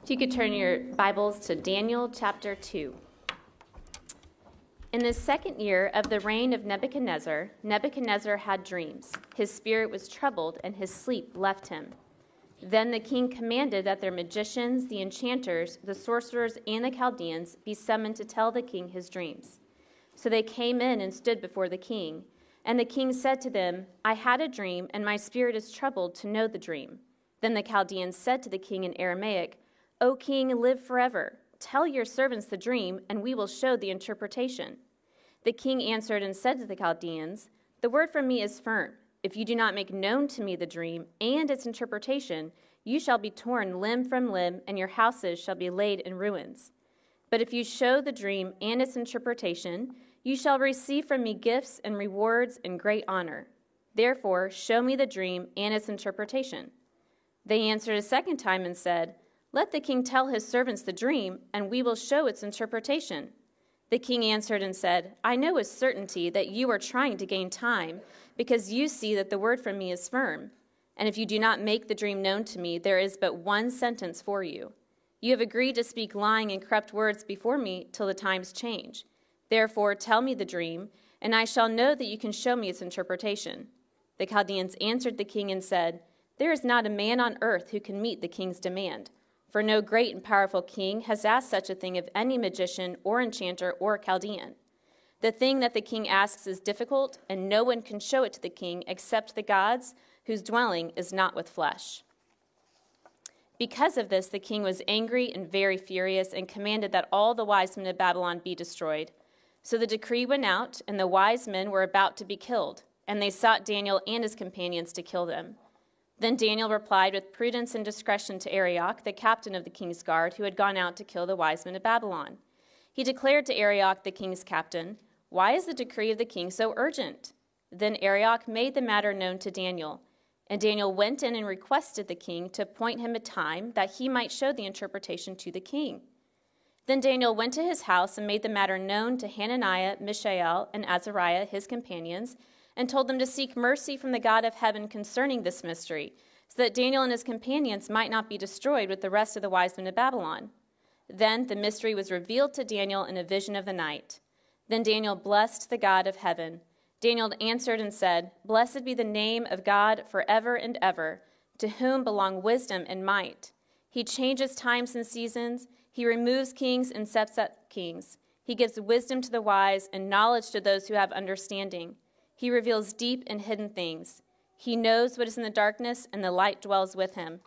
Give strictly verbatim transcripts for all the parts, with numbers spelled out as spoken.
If you could turn your Bibles to Daniel chapter two. In the second year of the reign of Nebuchadnezzar, Nebuchadnezzar had dreams. His spirit was troubled, and his sleep left him. Then the king commanded that their magicians, the enchanters, the sorcerers, and the Chaldeans be summoned to tell the king his dreams. So they came in and stood before the king. And the king said to them, I had a dream, and my spirit is troubled to know the dream. Then the Chaldeans said to the king in Aramaic, O king, live forever. Tell your servants the dream, and we will show the interpretation. The king answered and said to the Chaldeans, The word from me is firm. If you do not make known to me the dream and its interpretation, you shall be torn limb from limb, and your houses shall be laid in ruins. But if you show the dream and its interpretation, you shall receive from me gifts and rewards and great honor. Therefore, show me the dream and its interpretation. They answered a second time and said, Let the king tell his servants the dream, and we will show its interpretation. The king answered and said, I know with certainty that you are trying to gain time, because you see that the word from me is firm. And if you do not make the dream known to me, there is but one sentence for you. You have agreed to speak lying and corrupt words before me till the times change. Therefore, tell me the dream, and I shall know that you can show me its interpretation. The Chaldeans answered the king and said, There is not a man on earth who can meet the king's demand. For no great and powerful king has asked such a thing of any magician or enchanter or Chaldean. The thing that the king asks is difficult, and no one can show it to the king except the gods, whose dwelling is not with flesh. Because of this, the king was angry and very furious, and commanded that all the wise men of Babylon be destroyed. So the decree went out, and the wise men were about to be killed, and they sought Daniel and his companions to kill them. Then Daniel replied with prudence and discretion to Arioch, the captain of the king's guard, who had gone out to kill the wise men of Babylon. He declared to Arioch, the king's captain, Why is the decree of the king so urgent? Then Arioch made the matter known to Daniel. And Daniel went in and requested the king to appoint him a time that he might show the interpretation to the king. Then Daniel went to his house and made the matter known to Hananiah, Mishael, and Azariah, his companions, and told them to seek mercy from the God of heaven concerning this mystery, so that Daniel and his companions might not be destroyed with the rest of the wise men of Babylon. Then the mystery was revealed to Daniel in a vision of the night. Then Daniel blessed the God of heaven. Daniel answered and said, Blessed be the name of God forever and ever, to whom belong wisdom and might. He changes times and seasons. He removes kings and sets up kings. He gives wisdom to the wise and knowledge to those who have understanding. He reveals deep and hidden things. He knows what is in the darkness, and the light dwells with him.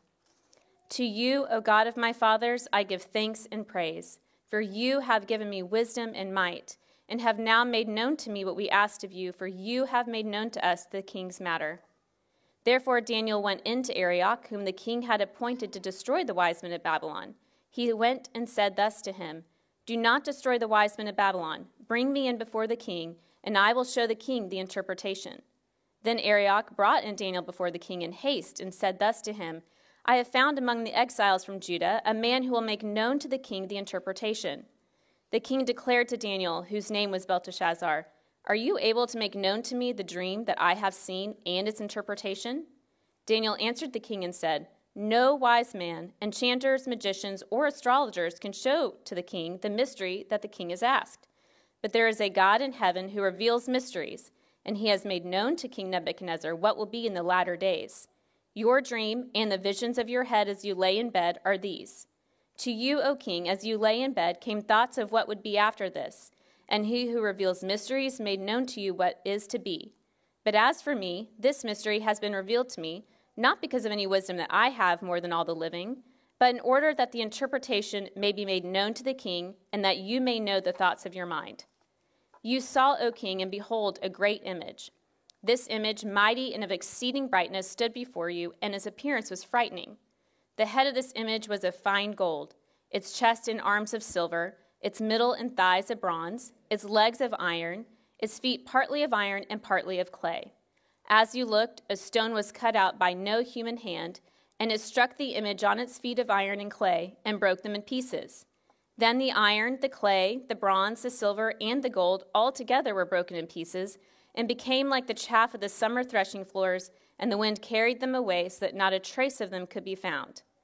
To you, O God of my fathers, I give thanks and praise, for you have given me wisdom and might, and have now made known to me what we asked of you, for you have made known to us the king's matter. Therefore Daniel went in to Arioch, whom the king had appointed to destroy the wise men of Babylon. He went and said thus to him, Do not destroy the wise men of Babylon. Bring me in before the king, and I will show the king the interpretation. Then Arioch brought in Daniel before the king in haste, and said thus to him, I have found among the exiles from Judah a man who will make known to the king the interpretation. The king declared to Daniel, whose name was Belteshazzar, Are you able to make known to me the dream that I have seen and its interpretation? Daniel answered the king and said, No wise man, enchanters, magicians, or astrologers can show to the king the mystery that the king has asked. But there is a God in heaven who reveals mysteries, and he has made known to King Nebuchadnezzar what will be in the latter days. Your dream and the visions of your head as you lay in bed are these. To you, O king, as you lay in bed, came thoughts of what would be after this, and he who reveals mysteries made known to you what is to be. But as for me, this mystery has been revealed to me, not because of any wisdom that I have more than all the living, but in order that the interpretation may be made known to the king, and that you may know the thoughts of your mind. You saw, O king, and behold, a great image. This image, mighty and of exceeding brightness, stood before you, and its appearance was frightening. The head of this image was of fine gold, its chest and arms of silver, its middle and thighs of bronze, its legs of iron, its feet partly of iron and partly of clay. As you looked, a stone was cut out by no human hand, and it struck the image on its feet of iron and clay, and broke them in pieces. Then the iron, the clay, the bronze, the silver, and the gold all together were broken in pieces, and became like the chaff of the summer threshing floors, and the wind carried them away so that not a trace of them could be found.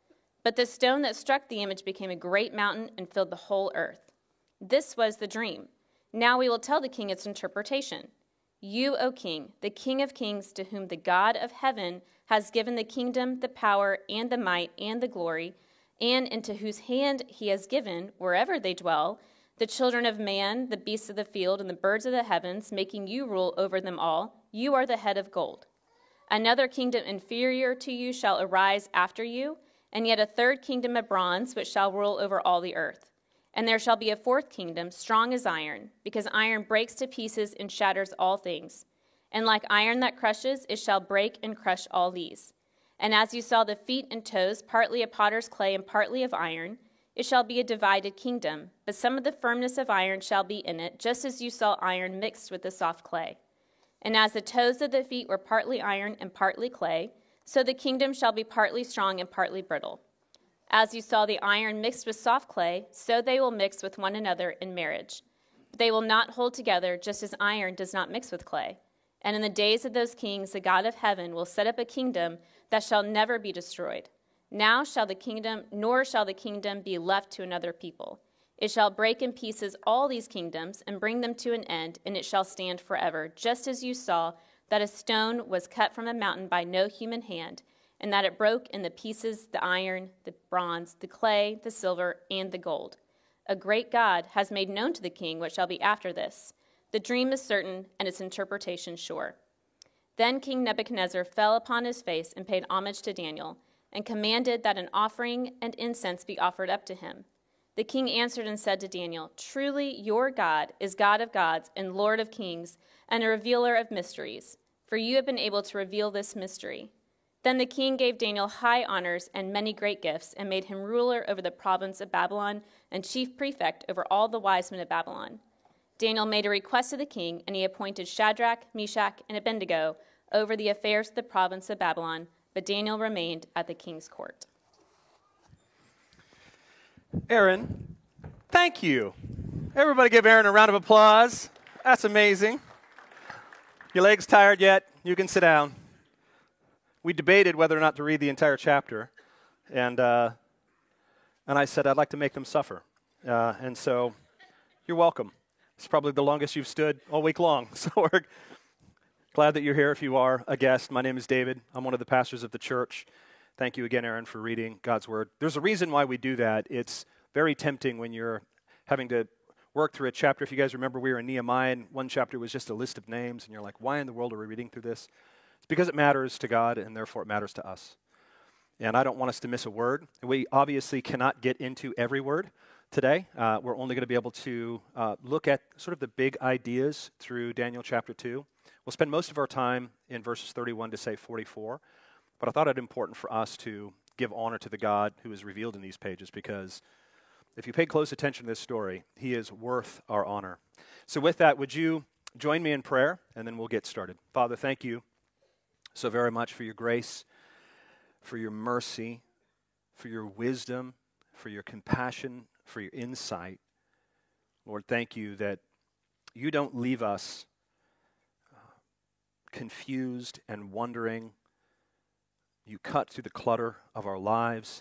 But the stone that struck the image became a great mountain and filled the whole earth. This was the dream. Now we will tell the king its interpretation. You, O king, the King of kings, to whom the God of heaven has given the kingdom, the power, and the might, and the glory, and into whose hand he has given, wherever they dwell, the children of man, the beasts of the field, and the birds of the heavens, making you rule over them all, you are the head of gold. Another kingdom inferior to you shall arise after you, and yet a third kingdom of bronze, which shall rule over all the earth. And there shall be a fourth kingdom, strong as iron, because iron breaks to pieces and shatters all things. And like iron that crushes, it shall break and crush all these. And as you saw the feet and toes, partly of potter's clay and partly of iron, it shall be a divided kingdom, but some of the firmness of iron shall be in it, just as you saw iron mixed with the soft clay. And as the toes of the feet were partly iron and partly clay, so the kingdom shall be partly strong and partly brittle. As you saw the iron mixed with soft clay, so they will mix with one another in marriage. But they will not hold together, just as iron does not mix with clay. And in the days of those kings, the God of heaven will set up a kingdom that shall never be destroyed. Now shall the kingdom, nor shall the kingdom be left to another people. It shall break in pieces all these kingdoms and bring them to an end, and it shall stand forever, just as you saw that a stone was cut from a mountain by no human hand, and that it broke in the pieces the iron, the bronze, the clay, the silver, and the gold. A great God has made known to the king what shall be after this. The dream is certain, and its interpretation sure. Then King Nebuchadnezzar fell upon his face and paid homage to Daniel, and commanded that an offering and incense be offered up to him. The king answered and said to Daniel, Truly your God is God of gods and Lord of kings, and a revealer of mysteries, for you have been able to reveal this mystery. Then the king gave Daniel high honors and many great gifts, and made him ruler over the province of Babylon and chief prefect over all the wise men of Babylon. Daniel made a request to the king, and he appointed Shadrach, Meshach, and Abednego over the affairs of the province of Babylon, but Daniel remained at the king's court. Aaron, thank you. Everybody give Aaron a round of applause. That's amazing. Your legs tired yet? You can sit down. We debated whether or not to read the entire chapter, and uh, and I said I'd like to make them suffer. Uh, and so you're welcome. It's probably the longest you've stood all week long, so we're glad that you're here if you are a guest. My name is David. I'm one of the pastors of the church. Thank you again, Aaron, for reading God's Word. There's a reason why we do that. It's very tempting when you're having to work through a chapter. If you guys remember, we were in Nehemiah, and one chapter was just a list of names, and you're like, why in the world are we reading through this? It's because it matters to God, and therefore it matters to us. And I don't want us to miss a word. We obviously cannot get into every word today. Uh, we're only going to be able to uh, look at sort of the big ideas through Daniel chapter two. We'll spend most of our time in verses thirty-one to say forty-four. But I thought it important for us to give honor to the God who is revealed in these pages, because if you pay close attention to this story, he is worth our honor. So with that, would you join me in prayer, and then we'll get started. Father, thank you so very much for your grace, for your mercy, for your wisdom, for your compassion, for your insight. Lord, thank you that you don't leave us uh, confused and wondering. You cut through the clutter of our lives.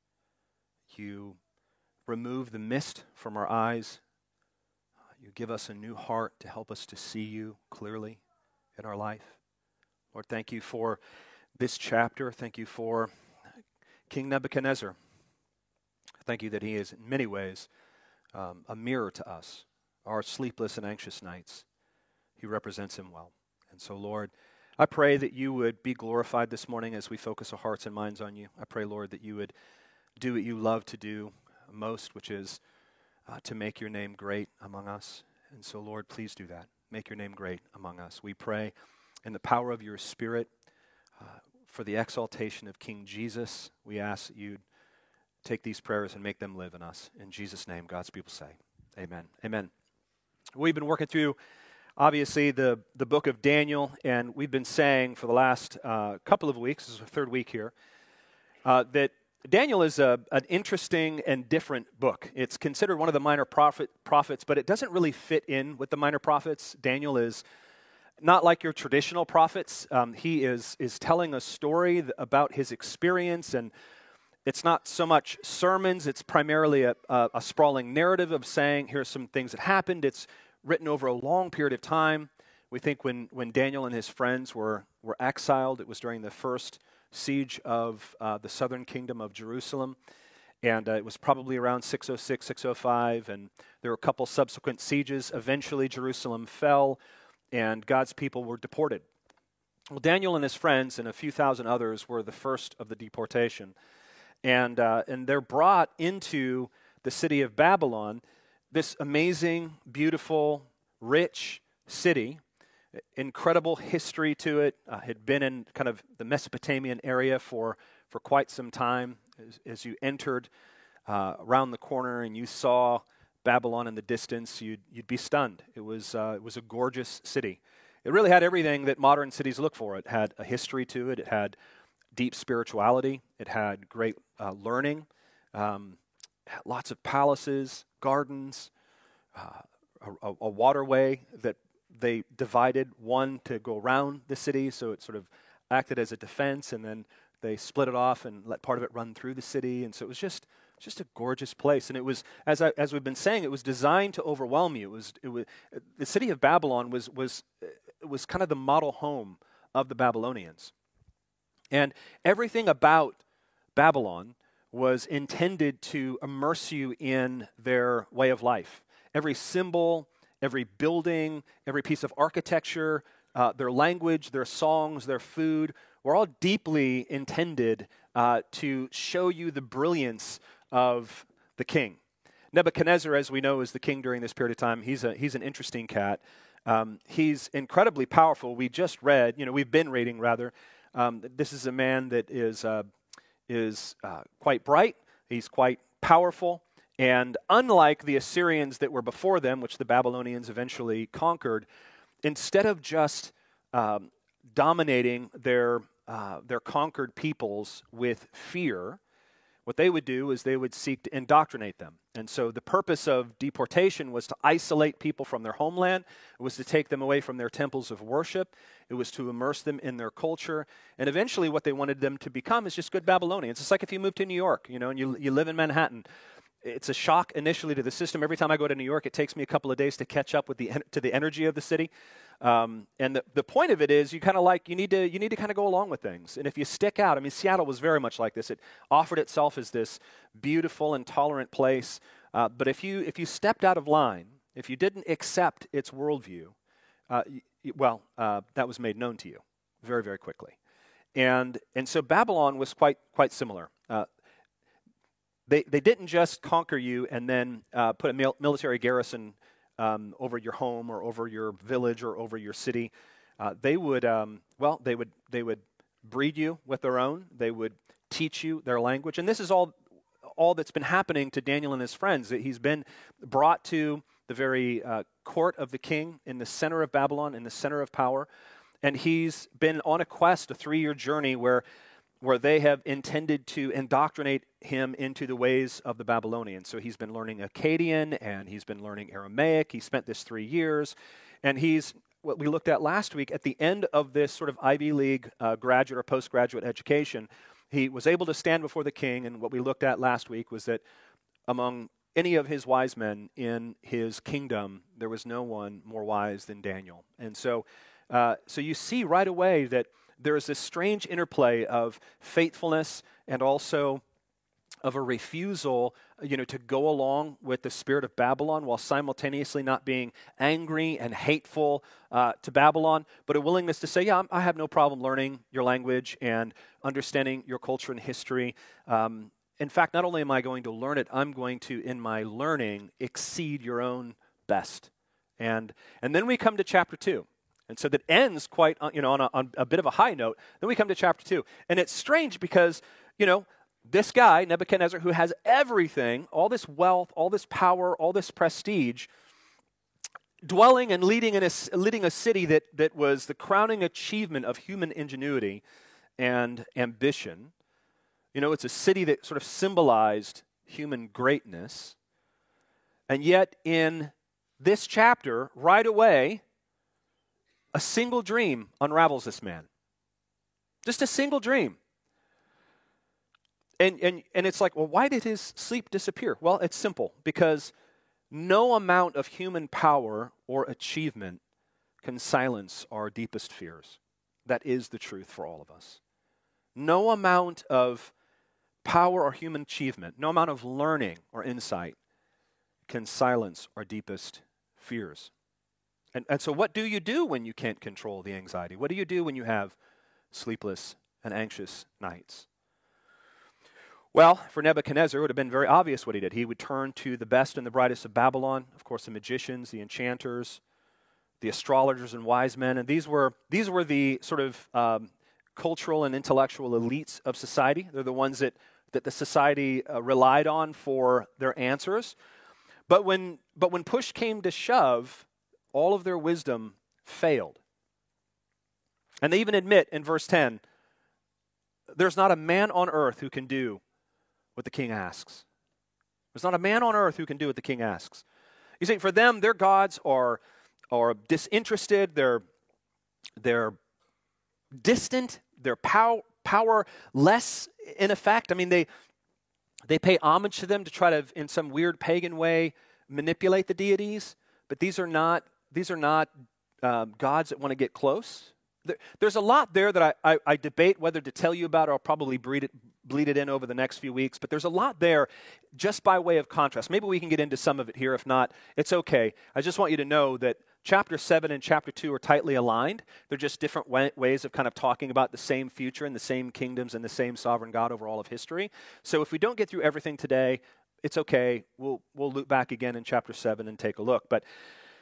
You remove the mist from our eyes. You give us a new heart to help us to see you clearly in our life. Lord, thank you for this chapter. Thank you for King Nebuchadnezzar. Thank you that he is in many ways um, a mirror to us, our sleepless and anxious nights. He represents him well. And so, Lord, I pray that you would be glorified this morning as we focus our hearts and minds on you. I pray, Lord, that you would do what you love to do most, which is uh, to make your name great among us. And so, Lord, please do that. Make your name great among us. We pray in the power of your Spirit uh, for the exaltation of King Jesus. We ask that you'd take these prayers and make them live in us. In Jesus' name, God's people say, amen. Amen. We've been working through obviously, the, the book of Daniel, and we've been saying for the last uh, couple of weeks, this is our third week here, uh, that Daniel is a, an interesting and different book. It's considered one of the minor prophet, prophets, but it doesn't really fit in with the minor prophets. Daniel is not like your traditional prophets. Um, he is, is telling a story about his experience, and it's not so much sermons, it's primarily a, a, a sprawling narrative of saying, here's some things that happened. It's written over a long period of time. We think when, when Daniel and his friends were, were exiled, it was during the first siege of uh, the southern kingdom of Jerusalem. And uh, it was probably around six oh six, six oh five, and there were a couple subsequent sieges. Eventually, Jerusalem fell, and God's people were deported. Well, Daniel and his friends and a few thousand others were the first of the deportation. And, uh, and they're brought into the city of Babylon, this amazing, beautiful, rich city, incredible history to it, uh, had been in kind of the Mesopotamian area for, for quite some time. As, as you entered uh, around the corner and you saw Babylon in the distance, you'd, you'd be stunned. It was, uh, it was a gorgeous city. It really had everything that modern cities look for. It had a history to it. It had deep spirituality. It had great uh, learning, um, lots of palaces, gardens, uh, a, a waterway that they divided, one to go around the city, so it sort of acted as a defense, and then they split it off and let part of it run through the city. And so it was just just a gorgeous place. And it was, as I, as we've been saying, it was designed to overwhelm you. It was it was the city of Babylon was was it was kind of the model home of the Babylonians. And everything about Babylon was intended to immerse you in their way of life. Every symbol, every building, every piece of architecture, uh, their language, their songs, their food, were all deeply intended uh, to show you the brilliance of the king. Nebuchadnezzar, as we know, is the king during this period of time. He's a he's an interesting cat. Um, he's incredibly powerful. We just read, you know, we've been reading rather. Um, this is a man that is uh, is uh, quite bright. He's quite powerful, and unlike the Assyrians that were before them, which the Babylonians eventually conquered, instead of just um, dominating their uh, their conquered peoples with fear, what they would do is they would seek to indoctrinate them. And so the purpose of deportation was to isolate people from their homeland. It was to take them away from their temples of worship. It was to immerse them in their culture. And eventually what they wanted them to become is just good Babylonians. It's like if you move to New York, you know, and you you live in Manhattan. It's a shock initially to the system. Every time I go to New York, it takes me a couple of days to catch up with the to the energy of the city. Um, and the, the point of it is, you kind of like you need to you need to kind of go along with things. And if you stick out, I mean, Seattle was very much like this. It offered itself as this beautiful and tolerant place. Uh, but if you if you stepped out of line, if you didn't accept its worldview, uh, y- well, uh, that was made known to you very very quickly. And and so Babylon was quite quite similar. Uh, They they didn't just conquer you and then uh, put a mil- military garrison um, over your home or over your village or over your city. Uh, they would um, well they would they would breed you with their own. They would teach you their language, and this is all all that's been happening to Daniel and his friends. He's been brought to the very uh, court of the king in the center of Babylon, in the center of power, and he's been on a quest, a three-year journey where. where they have intended to indoctrinate him into the ways of the Babylonians. So he's been learning Akkadian, and he's been learning Aramaic. He spent this three years, and he's, what we looked at last week, at the end of this sort of Ivy League uh, graduate or postgraduate education, he was able to stand before the king, and what we looked at last week was that among any of his wise men in his kingdom, there was no one more wise than Daniel. And so, uh, so you see right away that there is this strange interplay of faithfulness and also of a refusal, you know, to go along with the spirit of Babylon while simultaneously not being angry and hateful uh, to Babylon, but a willingness to say, yeah, I have no problem learning your language and understanding your culture and history. Um, in fact, not only am I going to learn it, I'm going to, in my learning, exceed your own best. And and then we come to chapter two. And so that ends quite, you know, on a, on a bit of a high note. Then we come to chapter two. And it's strange because, you know, this guy, Nebuchadnezzar, who has everything, all this wealth, all this power, all this prestige, dwelling and leading in a, leading a city that, that was the crowning achievement of human ingenuity and ambition. You know, it's a city that sort of symbolized human greatness. And yet in this chapter, right away, a single dream unravels this man. Just a single dream. And, and, and it's like, well, why did his sleep disappear? Well, it's simple, because no amount of human power or achievement can silence our deepest fears. That is the truth for all of us. No amount of power or human achievement, no amount of learning or insight can silence our deepest fears. And, and so what do you do when you can't control the anxiety? What do you do when you have sleepless and anxious nights? Well, for Nebuchadnezzar, it would have been very obvious what he did. He would turn to the best and the brightest of Babylon, of course, the magicians, the enchanters, the astrologers and wise men. And these were, these were the sort of um, cultural and intellectual elites of society. They're the ones that, that the society uh, relied on for their answers. But when, but when push came to shove, all of their wisdom failed. And they even admit in verse ten, there's not a man on earth who can do what the king asks. There's not a man on earth who can do what the king asks. You see, for them, their gods are, are disinterested, they're, they're distant, they're pow- powerless in effect. I mean, they, they pay homage to them to try to, in some weird pagan way, manipulate the deities, but these are not, these are not uh, gods that want to get close. There, there's a lot there that I, I, I debate whether to tell you about, or I'll probably bleed it, bleed it in over the next few weeks, but there's a lot there just by way of contrast. Maybe we can get into some of it here. If not, it's okay. I just want you to know that chapter seven and chapter two are tightly aligned. They're just different way, ways of kind of talking about the same future and the same kingdoms and the same sovereign God over all of history. So if we don't get through everything today, it's okay. We'll, we'll loop back again in chapter seven and take a look. But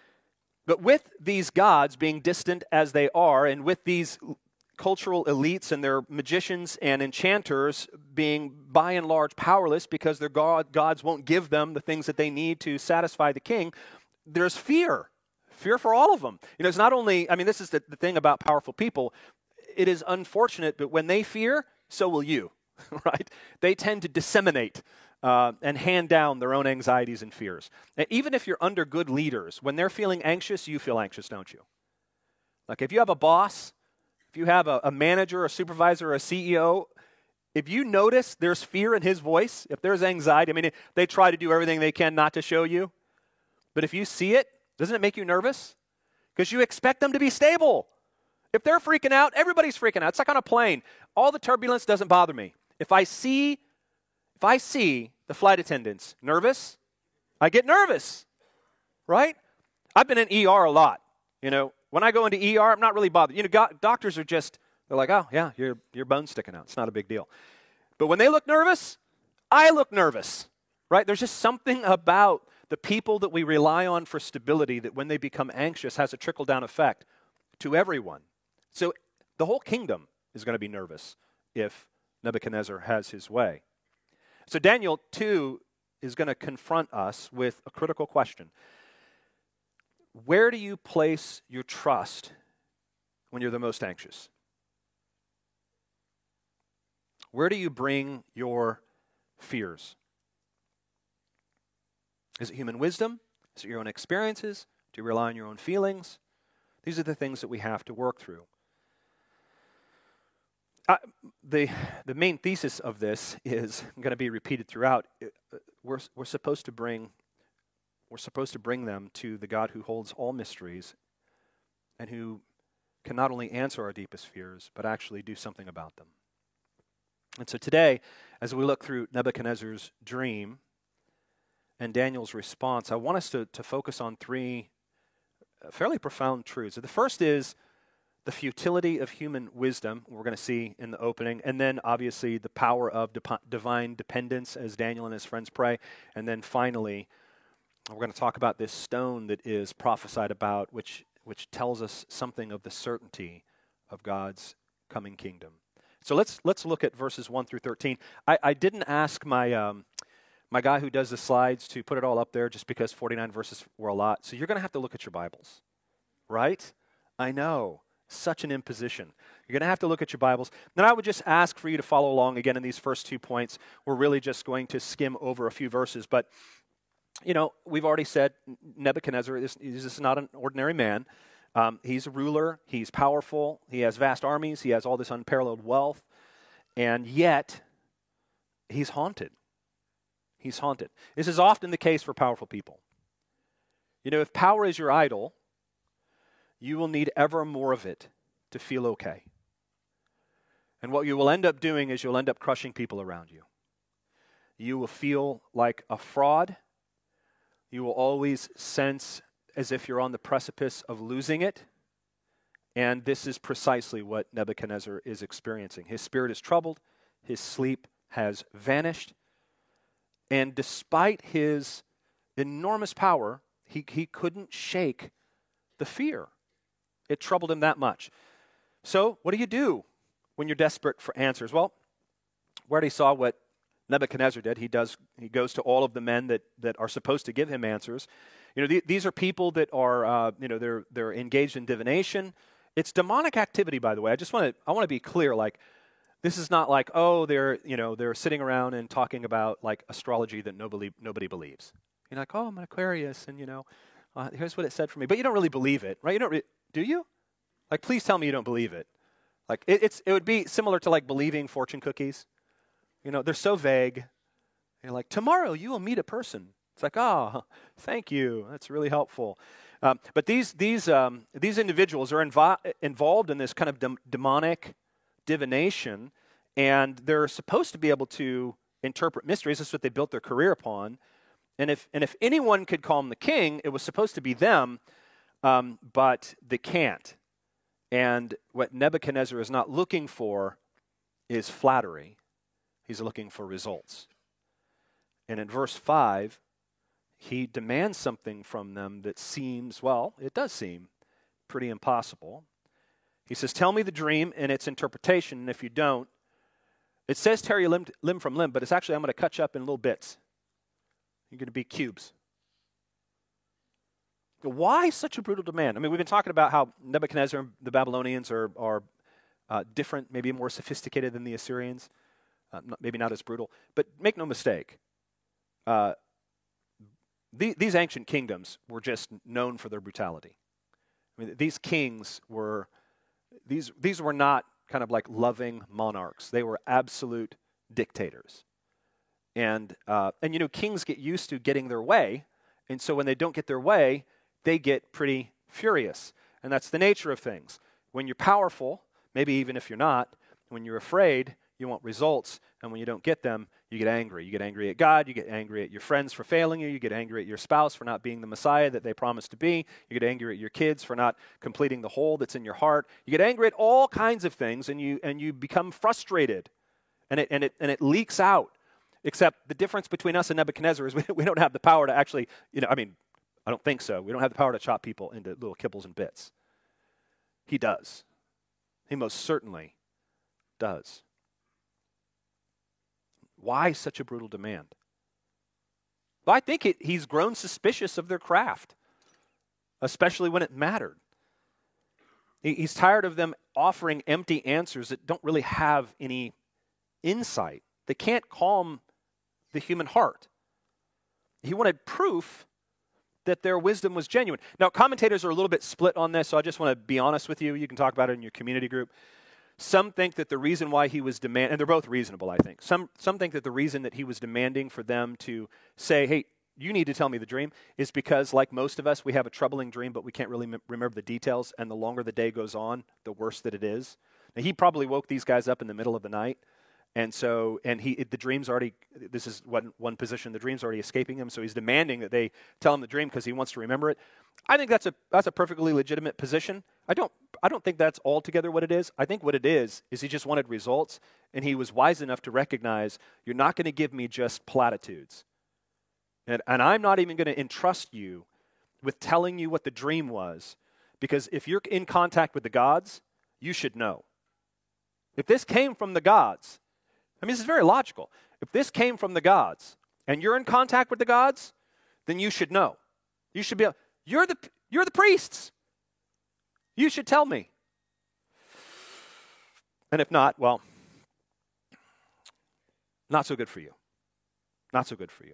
But with these gods being distant as they are, and with these cultural elites and their magicians and enchanters being by and large powerless because their god, gods won't give them the things that they need to satisfy the king, there's fear. Fear for all of them. You know, it's not only, I mean, this is the, the thing about powerful people. It is unfortunate, but when they fear, so will you, right? They tend to disseminate Uh, and hand down their own anxieties and fears. Now, even if you're under good leaders, when they're feeling anxious, you feel anxious, don't you? Like if you have a boss, if you have a, a manager, a supervisor, or a C E O, if you notice there's fear in his voice, if there's anxiety, I mean, they try to do everything they can not to show you. But if you see it, doesn't it make you nervous? Because you expect them to be stable. If they're freaking out, everybody's freaking out. It's like on a plane. All the turbulence doesn't bother me. If I see If I see the flight attendants nervous, I get nervous, right? I've been in E R a lot. You know, when I go into E R, I'm not really bothered. You know, go- doctors are just, they're like, oh, yeah, your, your bone's sticking out. It's not a big deal. But when they look nervous, I look nervous, right? There's just something about the people that we rely on for stability that when they become anxious has a trickle-down effect to everyone. So the whole kingdom is going to be nervous if Nebuchadnezzar has his way. So Daniel two is going to confront us with a critical question. Where do you place your trust when you're the most anxious? Where do you bring your fears? Is it human wisdom? Is it your own experiences? Do you rely on your own feelings? These are the things that we have to work through. Uh, the the main thesis of this is going to be repeated throughout. We're we're supposed to bring we're supposed to bring them to the God who holds all mysteries, and who can not only answer our deepest fears but actually do something about them. And so today, as we look through Nebuchadnezzar's dream and Daniel's response, I want us to to focus on three fairly profound truths. The first is the futility of human wisdom, we're going to see in the opening, and then obviously the power of dip- divine dependence as Daniel and his friends pray, and then finally we're going to talk about this stone that is prophesied about, which which tells us something of the certainty of God's coming kingdom. So let's let's look at verses one through thirteen. I, I didn't ask my um, my guy who does the slides to put it all up there just because forty-nine verses were a lot. So you're going to have to look at your Bibles, right? I know. Such an imposition. You're going to have to look at your Bibles. Then I would just ask for you to follow along again in these first two points. We're really just going to skim over a few verses. But, you know, we've already said Nebuchadnezzar is, is not an ordinary man. Um, he's a ruler. He's powerful. He has vast armies. He has all this unparalleled wealth. And yet, he's haunted. He's haunted. This is often the case for powerful people. You know, if power is your idol, you will need ever more of it to feel okay. And what you will end up doing is you'll end up crushing people around you. You will feel like a fraud. You will always sense as if you're on the precipice of losing it. And this is precisely what Nebuchadnezzar is experiencing. His spirit is troubled. His sleep has vanished. And despite his enormous power, he, he couldn't shake the fear. It troubled him that much. So what do you do when you're desperate for answers? Well, we already saw what Nebuchadnezzar did. He does. He goes to all of the men that, that are supposed to give him answers. You know, th- these are people that are, uh, you know, they're they're engaged in divination. It's demonic activity, by the way. I just want to I want to be clear. Like, this is not like, oh, they're you know they're sitting around and talking about like astrology that nobody nobody believes. You're like, oh, I'm an Aquarius, and you know, uh, here's what it said for me. But you don't really believe it, right? You don't, re- do you? Like, please tell me you don't believe it. Like, it, it's it would be similar to like believing fortune cookies. You know, they're so vague. You're like, tomorrow you will meet a person. It's like, oh, thank you. That's really helpful. Um, but these these um, these individuals are invo- involved in this kind of dem- demonic divination, and they're supposed to be able to interpret mysteries. That's what they built their career upon. And if and if anyone could calm the king, it was supposed to be them, um, but they can't. And what Nebuchadnezzar is not looking for is flattery. He's looking for results. And in verse five, he demands something from them that seems, well, it does seem pretty impossible. He says, tell me the dream and its interpretation, and if you don't, it says tear you limb, limb from limb, but it's actually, I'm going to cut you up in little bits. You're going to be cubes. Why such a brutal demand? I mean, we've been talking about how Nebuchadnezzar and the Babylonians are, are uh, different, maybe more sophisticated than the Assyrians. Uh, not, maybe not as brutal. But make no mistake, uh, the, these ancient kingdoms were just known for their brutality. I mean, these kings were, these, these were not kind of like loving monarchs. They were absolute dictators. And, uh, and you know, kings get used to getting their way, and so when they don't get their way, they get pretty furious. And that's the nature of things. When you're powerful, maybe even if you're not, when you're afraid, you want results, and when you don't get them, you get angry. You get angry at God, you get angry at your friends for failing you, you get angry at your spouse for not being the Messiah that they promised to be, you get angry at your kids for not completing the hole that's in your heart, you get angry at all kinds of things, and you and you become frustrated, and it and it and it leaks out. Except the difference between us and Nebuchadnezzar is we, we don't have the power to actually, you know, I mean, I don't think so. We don't have the power to chop people into little kibbles and bits. He does. He most certainly does. Why such a brutal demand? Well, I think it, he's grown suspicious of their craft, especially when it mattered. He, he's tired of them offering empty answers that don't really have any insight. They can't calm the human heart. He wanted proof that their wisdom was genuine. Now, commentators are a little bit split on this, so I just want to be honest with you. You can talk about it in your community group. Some think that the reason why he was demanding, and they're both reasonable, I think. Some some think that the reason that he was demanding for them to say, hey, you need to tell me the dream, is because, like most of us, we have a troubling dream, but we can't really m- remember the details, and the longer the day goes on, the worse that it is. Now, he probably woke these guys up in the middle of the night, and so, and he, the dream's already, this is one, one position, the dream's already escaping him, so he's demanding that they tell him the dream because he wants to remember it. I think that's a that's a perfectly legitimate position. I don't I don't think that's altogether what it is. I think what it is is he just wanted results, and he was wise enough to recognize, you're not going to give me just platitudes. And, and I'm not even going to entrust you with telling you what the dream was, because if you're in contact with the gods, you should know. If this came from the gods, I mean, this is very logical. If this came from the gods, and you're in contact with the gods, then you should know. You should be able, you're the you're the priests. You should tell me. And if not, well, not so good for you. Not so good for you.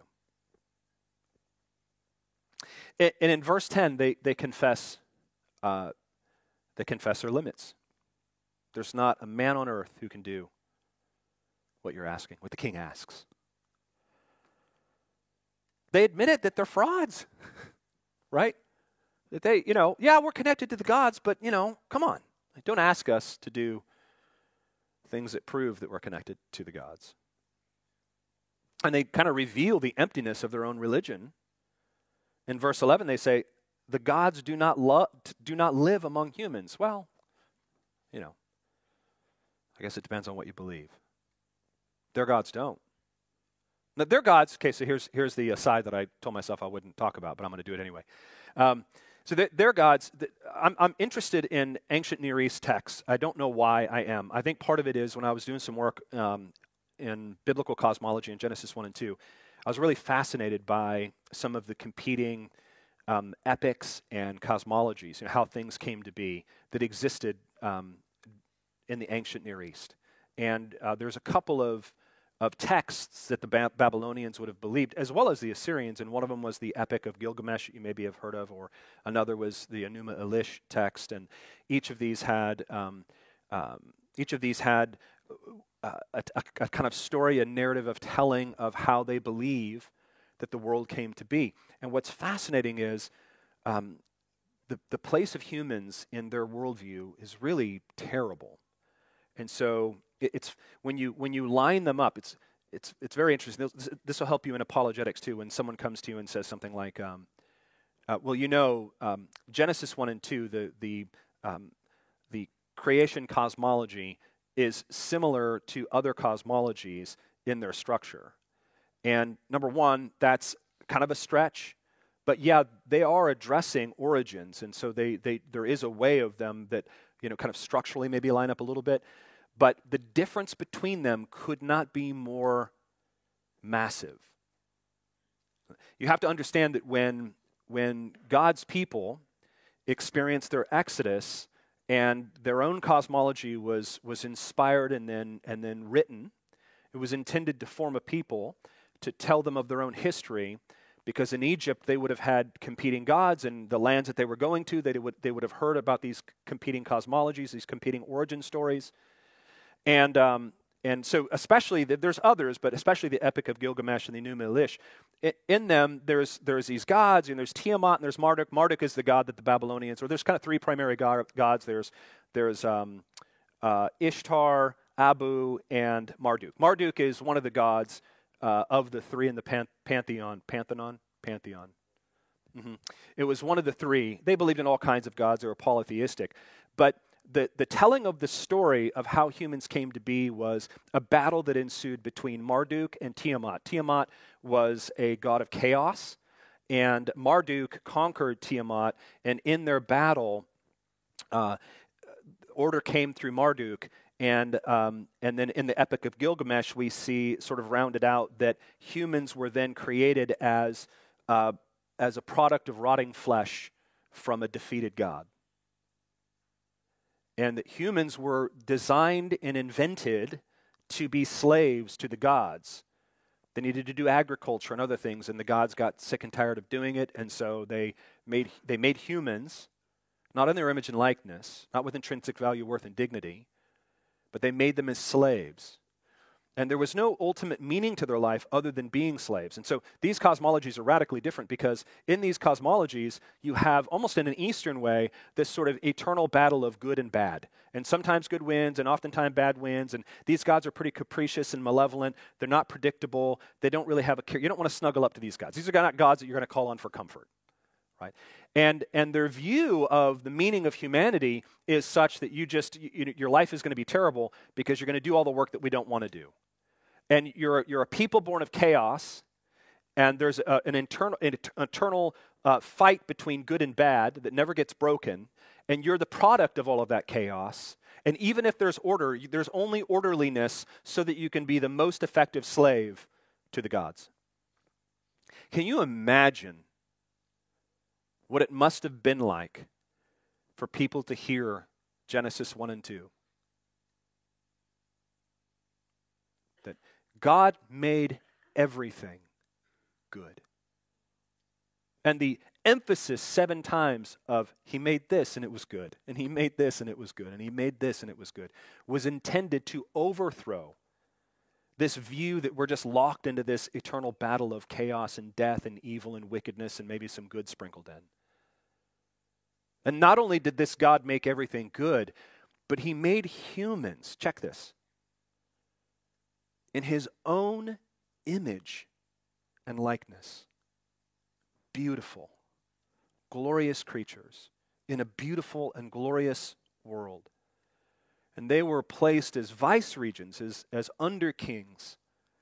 And in verse ten, they they confess uh, they confess their limits. There's not a man on earth who can do what you're asking, what the king asks. They admitted that they're frauds, right? That they, you know, yeah, we're connected to the gods, but, you know, come on. Don't ask us to do things that prove that we're connected to the gods. And they kind of reveal the emptiness of their own religion. In verse eleven, they say, the gods do not lo- do not live among humans. Well, you know, I guess it depends on what you believe. Their gods don't. Now, their gods, okay, so here's here's the aside that I told myself I wouldn't talk about, but I'm going to do it anyway. Um, so their, their gods, the, I'm, I'm interested in ancient Near East texts. I don't know why I am. I think part of it is when I was doing some work um, in biblical cosmology in Genesis one and two, I was really fascinated by some of the competing um, epics and cosmologies, you know, how things came to be that existed um, in the ancient Near East. And uh, there's a couple of of texts that the ba- Babylonians would have believed, as well as the Assyrians, and one of them was the Epic of Gilgamesh, you maybe have heard of, or another was the Enuma Elish text, and each of these had um, um, each of these had uh, a, a, a kind of story, a narrative of telling of how they believe that the world came to be. And what's fascinating is um, the the place of humans in their worldview is really terrible, and so. It's when you when you line them up. It's it's it's very interesting. This, this will help you in apologetics too. When someone comes to you and says something like, um, uh, "Well, you know, um, Genesis one and two, the the um, the creation cosmology is similar to other cosmologies in their structure." And number one, that's kind of a stretch, but yeah, they are addressing origins, and so they they there is a way of them that you know kind of structurally maybe line up a little bit. But the difference between them could not be more massive. You have to understand that when, when God's people experienced their exodus and their own cosmology was, was inspired and then, and then written, it was intended to form a people, to tell them of their own history, because in Egypt they would have had competing gods, and the lands that they were going to, they would, they would have heard about these competing cosmologies, these competing origin stories. And um, and so especially, the, there's others, but especially the Epic of Gilgamesh and the Enuma Elish. In, in them, there's there's these gods, and there's Tiamat, and there's Marduk. Marduk is the god that the Babylonians, or there's kind of three primary go- gods. There's there's um, uh, Ishtar, Abu, and Marduk. Marduk is one of the gods uh, of the three in the pan- pantheon. Pantheon? Pantheon. Mm-hmm. It was one of the three. They believed in all kinds of gods. They were polytheistic. But The, the telling of the story of how humans came to be was a battle that ensued between Marduk and Tiamat. Tiamat was a god of chaos, and Marduk conquered Tiamat, and in their battle, uh, order came through Marduk, and um, and then in the Epic of Gilgamesh, we see sort of rounded out that humans were then created as, uh, as a product of rotting flesh from a defeated god. And that humans were designed and invented to be slaves to the gods. They needed to do agriculture and other things, and the gods got sick and tired of doing it, and so they made they made humans, not in their image and likeness, not with intrinsic value, worth, and dignity, but they made them as slaves. And there was no ultimate meaning to their life other than being slaves. And so these cosmologies are radically different, because in these cosmologies, you have, almost in an Eastern way, this sort of eternal battle of good and bad. And sometimes good wins, and oftentimes bad wins. And these gods are pretty capricious and malevolent. They're not predictable. They don't really have a care. You don't want to snuggle up to these gods. These are not gods that you're going to call on for comfort. Right? And and their view of the meaning of humanity is such that you just you, your life is going to be terrible because you're going to do all the work that we don't want to do. And you're you're a people born of chaos, and there's a, an internal an eternal uh, fight between good and bad that never gets broken, and you're the product of all of that chaos. And even if there's order, there's only orderliness so that you can be the most effective slave to the gods. Can you imagine what it must have been like for people to hear Genesis one and two? That God made everything good. And the emphasis seven times of he made this and it was good, and he made this and it was good, and he made this and it was good, was intended to overthrow this view that we're just locked into this eternal battle of chaos and death and evil and wickedness and maybe some good sprinkled in. And not only did this God make everything good, but he made humans, check this, in his own image and likeness. Beautiful, glorious creatures in a beautiful and glorious world. And they were placed as vice regents, as, as under kings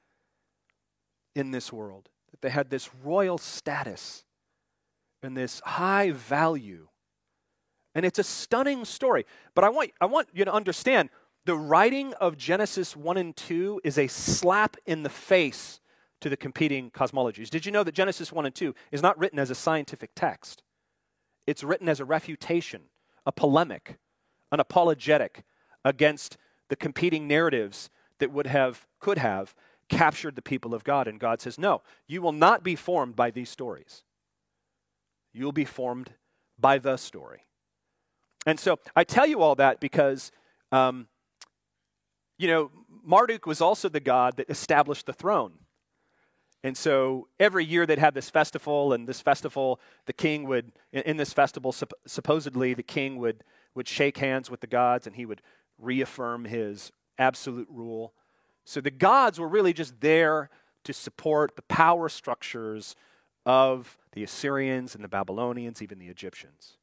in this world. That they had this royal status and this high value. And it's a stunning story. But I want, I want you to understand, the writing of Genesis one and two is a slap in the face to the competing cosmologies. Did you know that Genesis one and two is not written as a scientific text? It's written as a refutation, a polemic, an apologetic against the competing narratives that would have, could have, captured the people of God. And God says, no, you will not be formed by these stories. You will be formed by the story. And so I tell you all that because, um, you know, Marduk was also the god that established the throne. And so every year they'd have this festival, and this festival, the king would, in, in this festival, supp- supposedly the king would, would shake hands with the gods, and he would reaffirm his absolute rule. So the gods were really just there to support the power structures of the Assyrians and the Babylonians, even the Egyptians.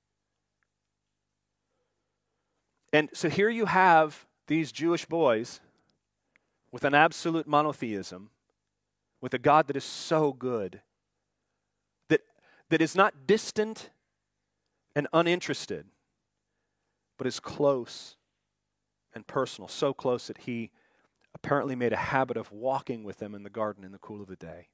And so here you have these Jewish boys with an absolute monotheism, with a God that is so good, that, that is not distant and uninterested, but is close and personal, so close that he apparently made a habit of walking with them in the garden in the cool of the day.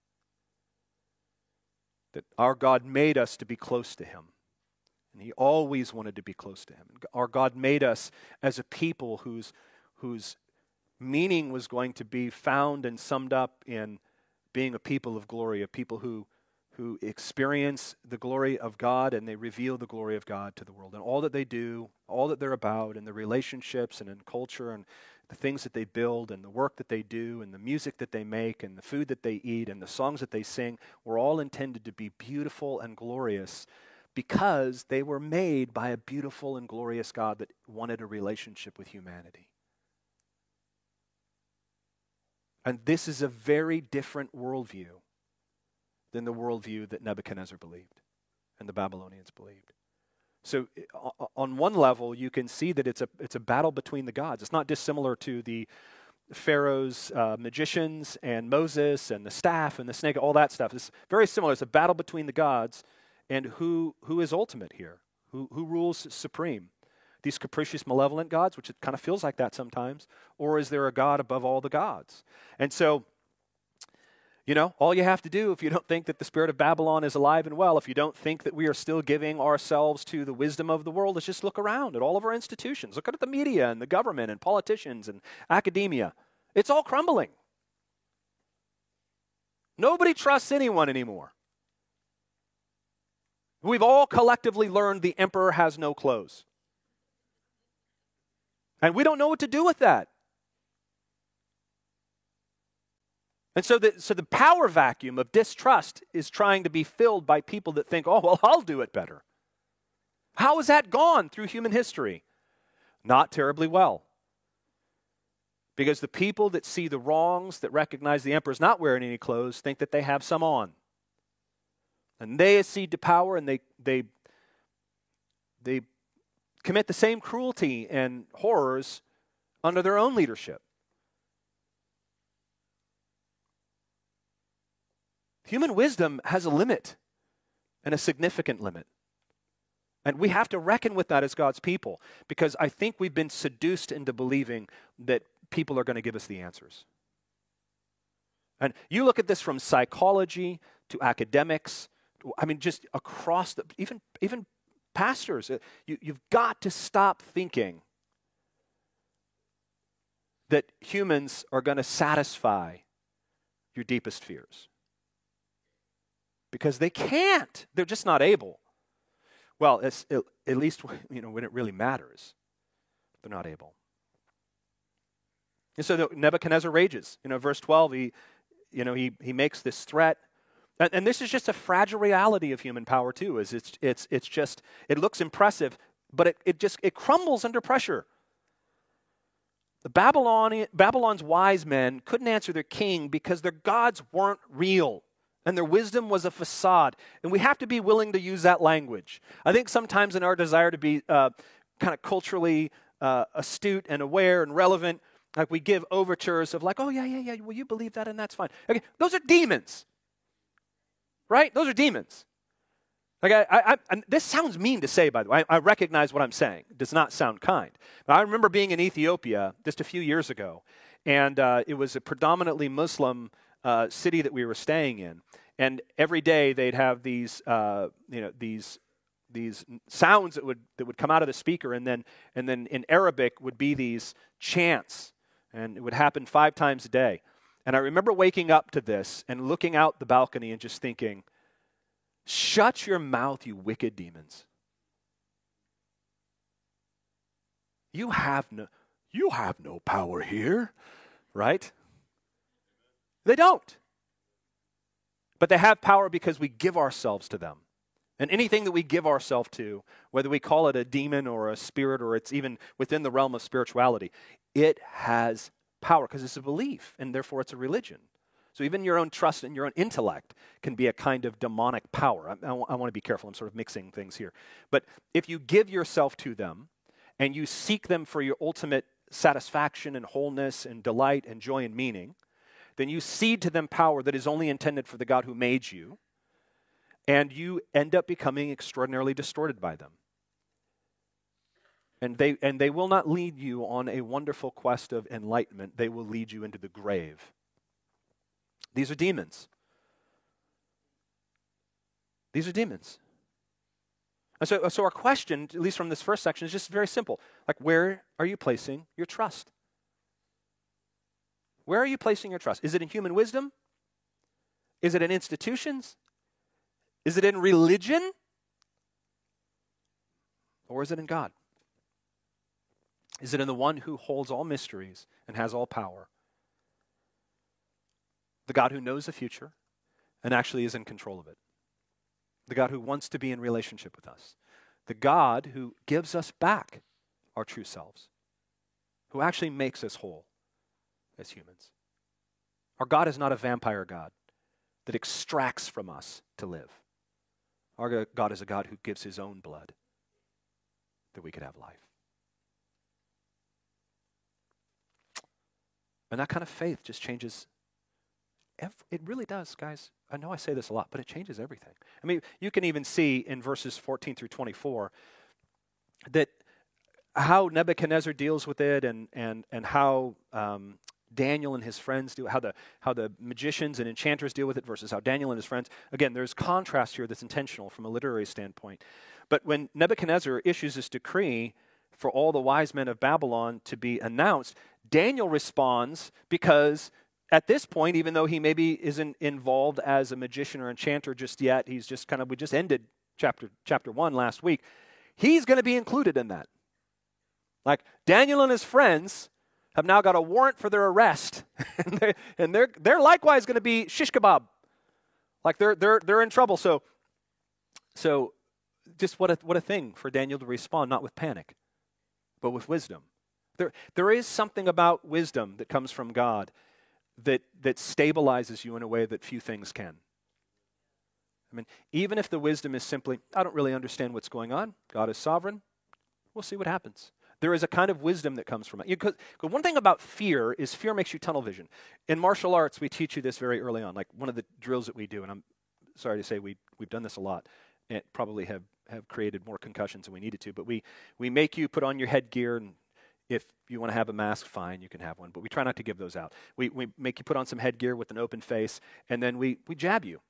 That our God made us to be close to him, and he always wanted to be close to him. Our God made us as a people whose, whose meaning was going to be found and summed up in being a people of glory, a people who, who experience the glory of God and they reveal the glory of God to the world. And all that they do, all that they're about, and the relationships and in culture and the things that they build and the work that they do and the music that they make and the food that they eat and the songs that they sing were all intended to be beautiful and glorious because they were made by a beautiful and glorious God that wanted a relationship with humanity. And this is a very different worldview than the worldview that Nebuchadnezzar believed and the Babylonians believed. So on one level, you can see that it's a it's a battle between the gods. It's not dissimilar to the Pharaoh's uh, magicians and Moses and the staff and the snake, all that stuff. It's very similar. It's a battle between the gods and who who is ultimate here, who who rules supreme. These capricious, malevolent gods, which it kind of feels like that sometimes, or is there a God above all the gods? And so, you know, all you have to do if you don't think that the spirit of Babylon is alive and well, if you don't think that we are still giving ourselves to the wisdom of the world, is just look around at all of our institutions. Look at the media and the government and politicians and academia. It's all crumbling. Nobody trusts anyone anymore. We've all collectively learned the emperor has no clothes. And we don't know what to do with that. And so the, so the power vacuum of distrust is trying to be filled by people that think, oh, well, I'll do it better. How has that gone through human history? Not terribly well. Because the people that see the wrongs, that recognize the emperor's not wearing any clothes, think that they have some on. And they accede to power and they they they commit the same cruelty and horrors under their own leadership. Human wisdom has a limit, and a significant limit. And we have to reckon with that as God's people, because I think we've been seduced into believing that people are going to give us the answers. And you look at this from psychology to academics, I mean, just across the, even, even pastors, you, you've got to stop thinking that humans are going to satisfy your deepest fears. Because they can't. They're just not able. Well, it's, it, at least you know when it really matters, they're not able. And so Nebuchadnezzar rages. You know, verse twelve, he, you know, he, he makes this threat. And, and this is just a fragile reality of human power too, is it's, it's, it's just, it looks impressive, but it, it just, it crumbles under pressure. The Babylon, Babylon's wise men couldn't answer their king because their gods weren't real and their wisdom was a facade. And we have to be willing to use that language. I think sometimes in our desire to be uh, kind of culturally uh, astute and aware and relevant, like we give overtures of like, oh yeah, yeah, yeah, well you believe that and that's fine. Okay, those are demons, right? Those are demons. Like I, I, I, this sounds mean to say, by the way. I, I recognize what I'm saying. It does not sound kind. But I remember being in Ethiopia just a few years ago, and uh, it was a predominantly Muslim uh, city that we were staying in. And every day they'd have these, uh, you know, these these sounds that would that would come out of the speaker, and then and then in Arabic would be these chants, and it would happen five times a day. And I remember waking up to this and looking out the balcony and just thinking, shut your mouth, you wicked demons. You have no, you have no power here, right? They don't. But they have power because we give ourselves to them. And anything that we give ourselves to, whether we call it a demon or a spirit or it's even within the realm of spirituality, it has power because it's a belief and therefore it's a religion. So even your own trust and your own intellect can be a kind of demonic power. I, I, I want to be careful. I'm sort of mixing things here. But if you give yourself to them and you seek them for your ultimate satisfaction and wholeness and delight and joy and meaning, then you cede to them power that is only intended for the God who made you, and you end up becoming extraordinarily distorted by them. And they, and they will not lead you on a wonderful quest of enlightenment. They will lead you into the grave. These are demons. These are demons. And so, so our question, at least from this first section, is just very simple. Like, where are you placing your trust? Where are you placing your trust? Is it in human wisdom? Is it in institutions? Is it in religion? Or is it in God? Is it in the one who holds all mysteries and has all power? The God who knows the future and actually is in control of it. The God who wants to be in relationship with us. The God who gives us back our true selves. Who actually makes us whole as humans. Our God is not a vampire God that extracts from us to live. Our God is a God who gives his own blood that we could have life. And that kind of faith just changes. It really does, guys. I know I say this a lot, but it changes everything. I mean, you can even see in verses fourteen through twenty-four that how Nebuchadnezzar deals with it and and and how um, Daniel and his friends do, how the how the magicians and enchanters deal with it versus how Daniel and his friends. Again, there's contrast here that's intentional from a literary standpoint. But when Nebuchadnezzar issues this decree for all the wise men of Babylon to be announced, Daniel responds because at this point, even though he maybe isn't involved as a magician or enchanter just yet, he's just kind of, we just ended chapter chapter one last week, he's going to be included in that. Like Daniel and his friends have now got a warrant for their arrest, and, they're, and they're they're likewise going to be shish kebab, like they're they're they're in trouble. So, so just what a what a thing for Daniel to respond, not with panic, but with wisdom. There there is something about wisdom that comes from God that that stabilizes you in a way that few things can. I mean, even if the wisdom is simply, I don't really understand what's going on. God is sovereign. We'll see what happens. There is a kind of wisdom that comes from it. Because one thing about fear is fear makes you tunnel vision. In martial arts, we teach you this very early on. Like one of the drills that we do, and I'm sorry to say we, we've done this a lot, and probably have, have created more concussions than we needed to, but we, we make you put on your headgear, and if you want to have a mask, fine, you can have one, but we try not to give those out. We, we make you put on some headgear with an open face, and then we, we jab you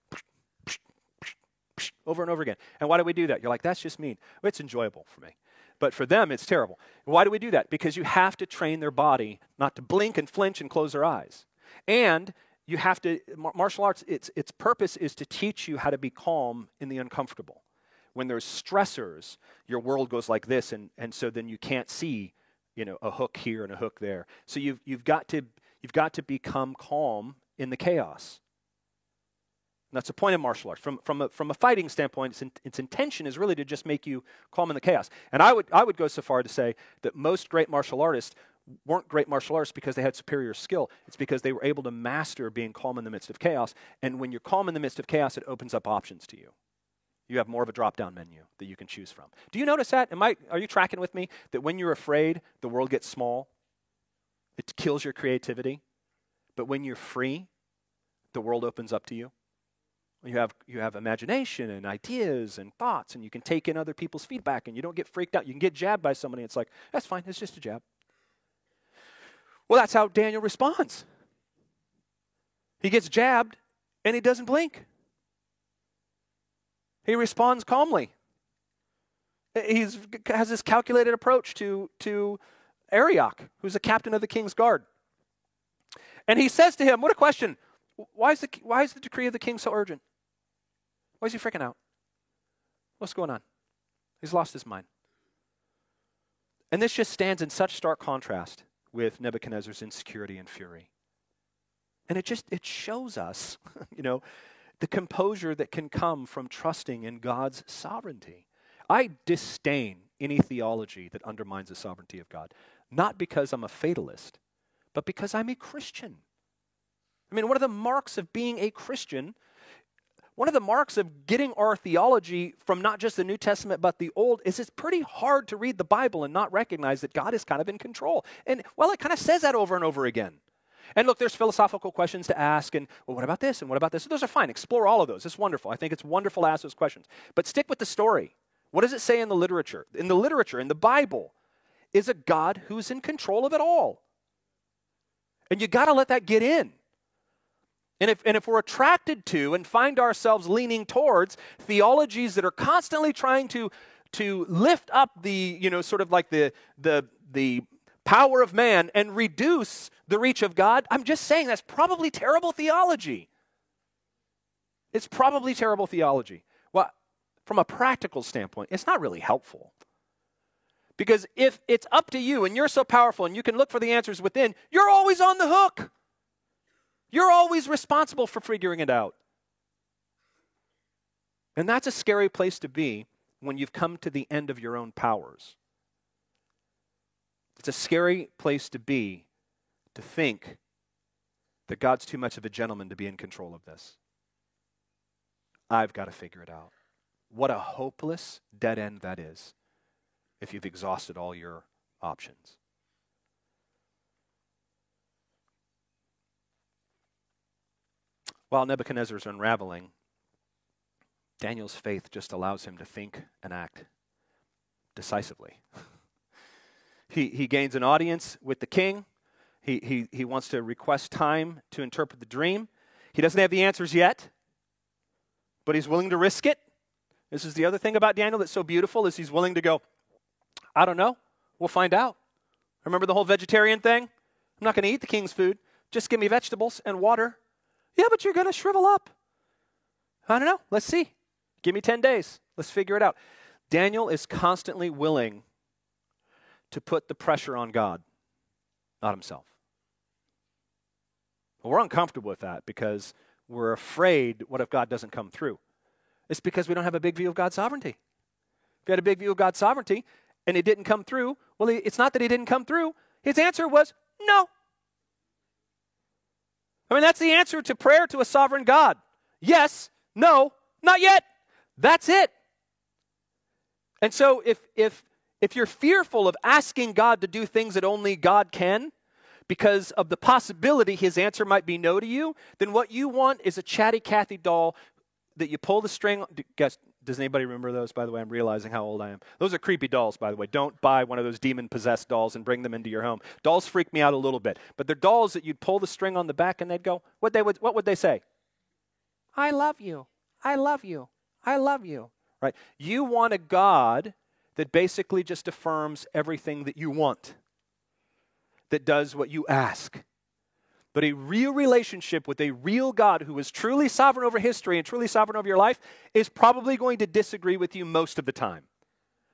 over and over again. And why do we do that? You're like, that's just mean. Well, it's enjoyable for me. But for them, it's terrible. Why do we do that? Because you have to train their body not to blink and flinch and close their eyes. And you have to, martial arts, its its purpose is to teach you how to be calm in the uncomfortable. When there's stressors, your world goes like this, and, and so then you can't see you know, a hook here and a hook there. So you've, you've, got, to, you've got to become calm in the chaos. And that's the point of martial arts. From, from, a, from a fighting standpoint, its, in, its intention is really to just make you calm in the chaos. And I would, I would go so far to say that most great martial artists weren't great martial artists because they had superior skill. It's because they were able to master being calm in the midst of chaos. And when you're calm in the midst of chaos, it opens up options to you. You have more of a drop-down menu that you can choose from. Do you notice that? Am I, are you tracking with me? That when you're afraid, the world gets small. It kills your creativity. But when you're free, the world opens up to you. You have, you have imagination and ideas and thoughts, and you can take in other people's feedback, and you don't get freaked out. You can get jabbed by somebody, and it's like, that's fine, it's just a jab. Well, that's how Daniel responds. He gets jabbed, and he doesn't blink. He responds calmly. He has this calculated approach to, to Arioch, who's the captain of the king's guard. And he says to him, what a question, why is the, why is the decree of the king so urgent? Why is he freaking out? What's going on? He's lost his mind. And this just stands in such stark contrast with Nebuchadnezzar's insecurity and fury. And it just, it shows us, you know, the composure that can come from trusting in God's sovereignty. I disdain any theology that undermines the sovereignty of God, not because I'm a fatalist, but because I'm a Christian. I mean, one of the marks of being a Christian, one of the marks of getting our theology from not just the New Testament but the Old is it's pretty hard to read the Bible and not recognize that God is kind of in control. And, well, it kind of says that over and over again. And look, there's philosophical questions to ask, and, well, what about this, and what about this? So those are fine. Explore all of those. It's wonderful. I think it's wonderful to ask those questions. But stick with the story. What does it say in the literature? In the literature, in the Bible, is a God who's in control of it all. And you got to let that get in. And if, and if we're attracted to and find ourselves leaning towards theologies that are constantly trying to, to lift up the, you know, sort of like the, the, the power of man and reduce the reach of God, I'm just saying that's probably terrible theology. It's probably terrible theology. Well, from a practical standpoint, it's not really helpful. Because if it's up to you and you're so powerful and you can look for the answers within, you're always on the hook. You're always responsible for figuring it out. And that's a scary place to be when you've come to the end of your own powers. It's a scary place to be to think that God's too much of a gentleman to be in control of this. I've got to figure it out. What a hopeless dead end that is if you've exhausted all your options. While Nebuchadnezzar is unraveling, Daniel's faith just allows him to think and act decisively. he, he gains an audience with the king. He, he, he wants to request time to interpret the dream. He doesn't have the answers yet, but he's willing to risk it. This is the other thing about Daniel that's so beautiful is he's willing to go, I don't know. We'll find out. Remember the whole vegetarian thing? I'm not going to eat the king's food. Just give me vegetables and water. Yeah, but you're going to shrivel up. I don't know. Let's see. Give me ten days. Let's figure it out. Daniel is constantly willing to put the pressure on God, not himself. Well, we're uncomfortable with that because we're afraid, what if God doesn't come through? It's because we don't have a big view of God's sovereignty. If you had a big view of God's sovereignty and it didn't come through, well, it's not that he didn't come through. His answer was no. I mean, that's the answer to prayer to a sovereign God. Yes, no, not yet. That's it. And so if if if you're fearful of asking God to do things that only God can because of the possibility his answer might be no to you, then what you want is a chatty Cathy doll that you pull the string. Guess, does anybody remember those, by the way? I'm realizing how old I am. Those are creepy dolls, by the way. Don't buy one of those demon-possessed dolls and bring them into your home. Dolls freak me out a little bit. But they're dolls that you'd pull the string on the back and they'd go, what, they would, what would they say? I love you. I love you. I love you. Right? You want a God that basically just affirms everything that you want, that does what you ask. But a real relationship with a real God who is truly sovereign over history and truly sovereign over your life is probably going to disagree with you most of the time.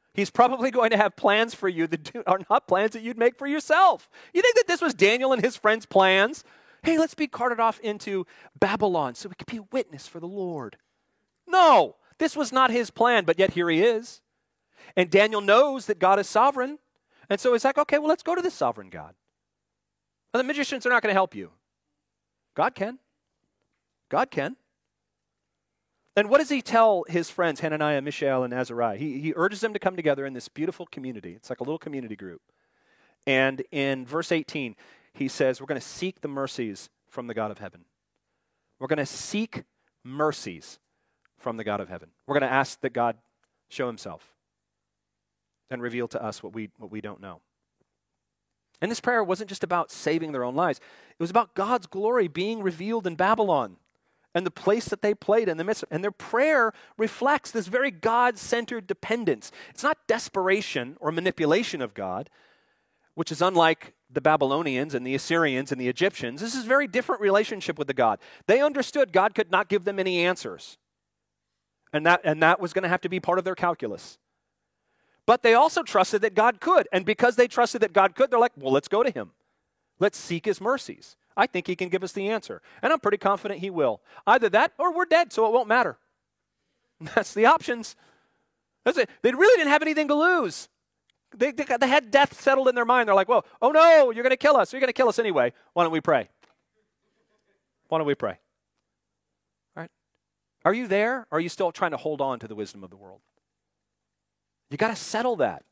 He's probably going to have plans for you that do, are not plans that you'd make for yourself. You think that this was Daniel and his friends' plans? Hey, let's be carted off into Babylon so we could be a witness for the Lord. No, this was not his plan, but yet here he is. And Daniel knows that God is sovereign. And so he's like, okay, well, let's go to this sovereign God. And the magicians are not going to help you. God can. God can. And what does he tell his friends, Hananiah, Mishael, and Azariah? He, he urges them to come together in this beautiful community. It's like a little community group. And in verse eighteen, he says, we're going to seek the mercies from the God of heaven. We're going to seek mercies from the God of heaven. We're going to ask that God show himself and reveal to us what we, what we don't know. And this prayer wasn't just about saving their own lives. It was about God's glory being revealed in Babylon and the place that they played in the midst of. And their prayer reflects this very God-centered dependence. It's not desperation or manipulation of God, which is unlike the Babylonians and the Assyrians and the Egyptians. This is a very different relationship with the God. They understood God could not give them any answers. And that, and that was going to have to be part of their calculus. But they also trusted that God could. And because they trusted that God could, they're like, well, let's go to him. Let's seek his mercies. I think he can give us the answer. And I'm pretty confident he will. Either that or we're dead, so it won't matter. That's the options. That's it. They really didn't have anything to lose. They, they, they had death settled in their mind. They're like, well, oh no, you're going to kill us. You're going to kill us anyway. Why don't we pray? Why don't we pray? All right. Are you there? Or are you still trying to hold on to the wisdom of the world? You got to settle that.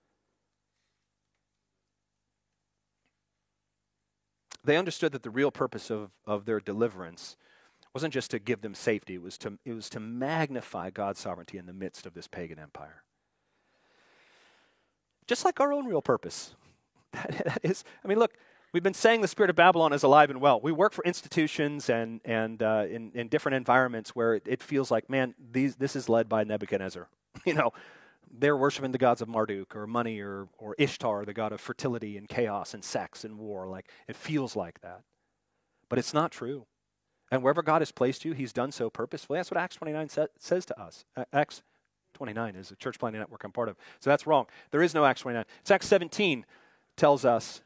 They understood that the real purpose of, of their deliverance wasn't just to give them safety. It was to, it was to magnify God's sovereignty in the midst of this pagan empire. Just like our own real purpose. That, that is, I mean, look, we've been saying the spirit of Babylon is alive and well. We work for institutions and, and uh, in, in different environments where it, it feels like, man, these, this is led by Nebuchadnezzar. You know, they're worshiping the gods of Marduk or money or, or Ishtar, the god of fertility and chaos and sex and war. Like, it feels like that. But it's not true. And wherever God has placed you, he's done so purposefully. That's what Acts twenty-nine sa- says to us. Uh, Acts twenty-nine is a church planting network I'm part of. So that's wrong. There is no Acts twenty-nine. It's Acts seventeen tells us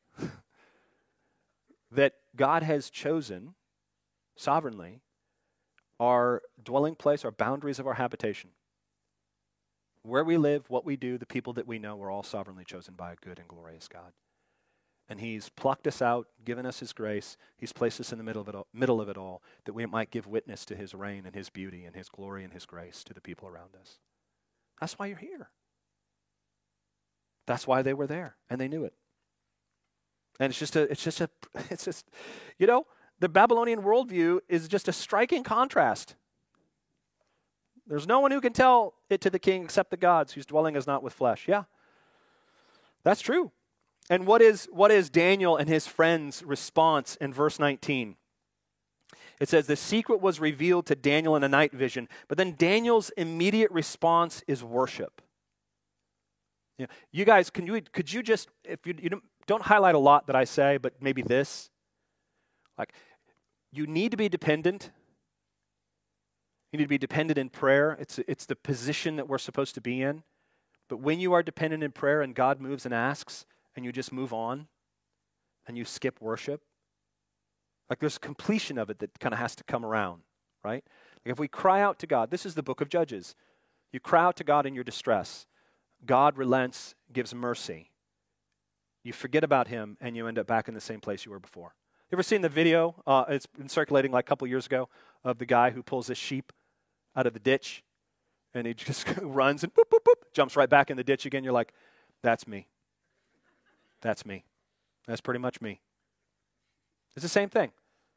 that God has chosen sovereignly our dwelling place, our boundaries of our habitation. Where we live, what we do, the people that we know, we're all sovereignly chosen by a good and glorious God. And he's plucked us out, given us his grace. He's placed us in the middle of it all, middle of it all, that we might give witness to his reign and his beauty and his glory and his grace to the people around us. That's why you're here. That's why they were there, and they knew it. And it's just a, it's just a, it's just, you know, the Babylonian worldview is just a striking contrast. There's no one who can tell it to the king except the gods, whose dwelling is not with flesh. Yeah, that's true. And what is what is Daniel and his friends' response in verse nineteen? It says, the secret was revealed to Daniel in a night vision, but then Daniel's immediate response is worship. You, know, you guys, can you could you just, if you, you don't, don't highlight a lot that I say, but maybe this, like, you need to be dependent. You need to be dependent in prayer. It's, it's the position that we're supposed to be in. But when you are dependent in prayer and God moves and asks, and you just move on, and you skip worship, like there's completion of it that kind of has to come around, right? Like if we cry out to God, this is the book of Judges. You cry out to God in your distress. God relents, gives mercy. You forget about him, and you end up back in the same place you were before. You ever seen the video? Uh, it's been circulating like a couple years ago of the guy who pulls his sheep out of the ditch, and he just runs and boop, boop, boop, jumps right back in the ditch again. You're like, that's me. That's me. That's pretty much me. It's the same thing.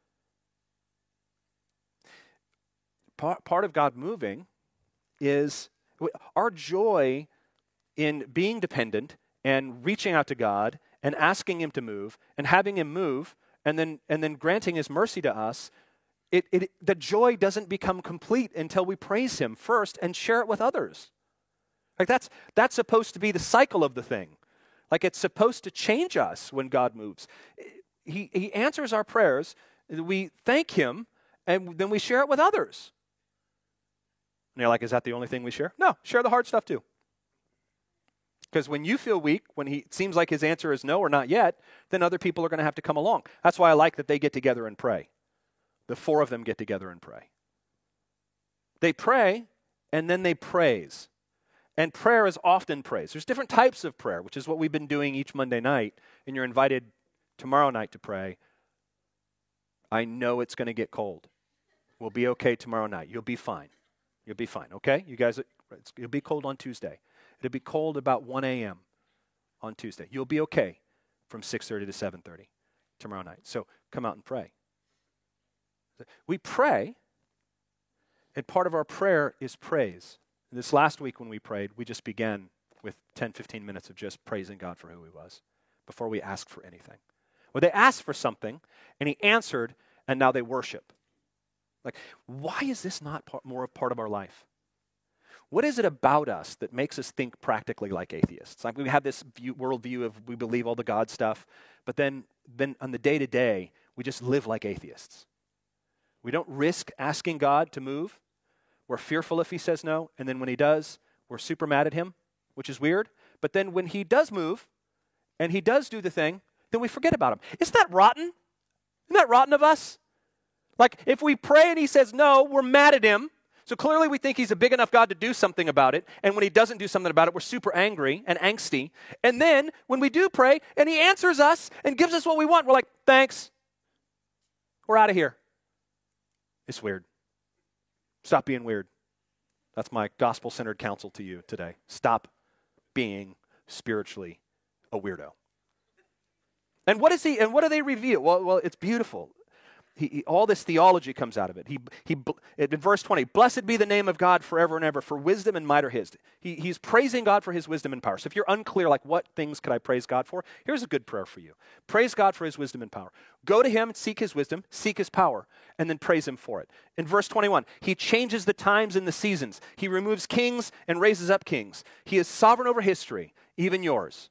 Part, part of God moving is our joy in being dependent and reaching out to God and asking him to move and having him move and then and then granting his mercy to us. It, it, the joy doesn't become complete until we praise him first and share it with others. Like that's that's supposed to be the cycle of the thing. Like it's supposed to change us when God moves. He, he answers our prayers, we thank him, and then we share it with others. And you're like, is that the only thing we share? No, share the hard stuff too. Because when you feel weak, when he it seems like his answer is no or not yet, then other people are going to have to come along. That's why I like that they get together and pray. The four of them get together and pray. They pray, and then they praise. And prayer is often praise. There's different types of prayer, which is what we've been doing each Monday night, and you're invited tomorrow night to pray. I know it's going to get cold. We'll be okay tomorrow night. You'll be fine. You'll be fine, okay? You guys, it'll be cold on Tuesday. It'll be cold about one a.m. on Tuesday. You'll be okay from six thirty to seven thirty tomorrow night. So come out and pray. We pray, and part of our prayer is praise. This last week when we prayed, we just began with ten, fifteen minutes of just praising God for who he was before we asked for anything. Well, they asked for something, and he answered, and now they worship. Like, why is this not part, more a part of our life? What is it about us that makes us think practically like atheists? Like we have this view, worldview of we believe all the God stuff, but then, then on the day-to-day, we just live like atheists. We don't risk asking God to move. We're fearful if he says no, and then when he does, we're super mad at him, which is weird. But then when he does move, and he does do the thing, then we forget about him. Isn't that rotten? Isn't that rotten of us? Like, if we pray and he says no, we're mad at him. So clearly we think he's a big enough God to do something about it. And when he doesn't do something about it, we're super angry and angsty. And then when we do pray and he answers us and gives us what we want, we're like, thanks. We're out of here. It's weird. Stop being weird. That's my gospel-centered counsel to you today. Stop being spiritually a weirdo. And what is he? And what do they reveal? Well, well, it's beautiful. He, he, all this theology comes out of it. He, he, in verse twenty, blessed be the name of God forever and ever, for wisdom and might are his. He, he's praising God for his wisdom and power. So if you're unclear, like what things could I praise God for? Here's a good prayer for you. Praise God for his wisdom and power. Go to him, seek his wisdom, seek his power, and then praise him for it. In verse twenty-one, he changes the times and the seasons. He removes kings and raises up kings. He is sovereign over history, even yours.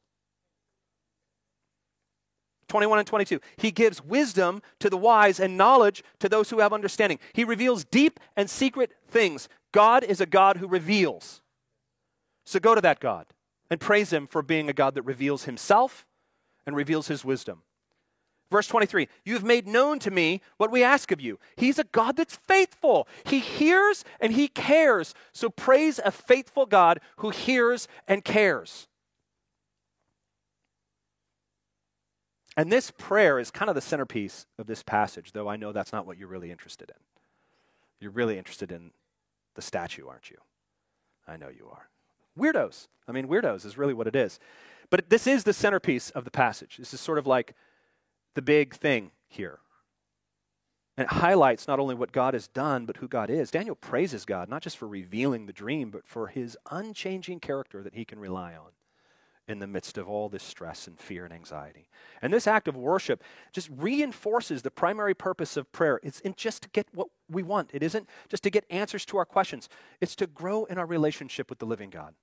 twenty-one and twenty-two, he gives wisdom to the wise and knowledge to those who have understanding. He reveals deep and secret things. God is a God who reveals. So go to that God and praise him for being a God that reveals himself and reveals his wisdom. Verse twenty-three, you have made known to me what we ask of you. He's a God that's faithful. He hears and he cares. So praise a faithful God who hears and cares. And this prayer is kind of the centerpiece of this passage, though I know that's not what you're really interested in. You're really interested in the statue, aren't you? I know you are. Weirdos. I mean, weirdos is really what it is. But this is the centerpiece of the passage. This is sort of like the big thing here. And it highlights not only what God has done, but who God is. Daniel praises God, not just for revealing the dream, but for his unchanging character that he can rely on in the midst of all this stress and fear and anxiety. And this act of worship just reinforces the primary purpose of prayer. It's in just to get what we want. It isn't just to get answers to our questions. It's to grow in our relationship with the living God.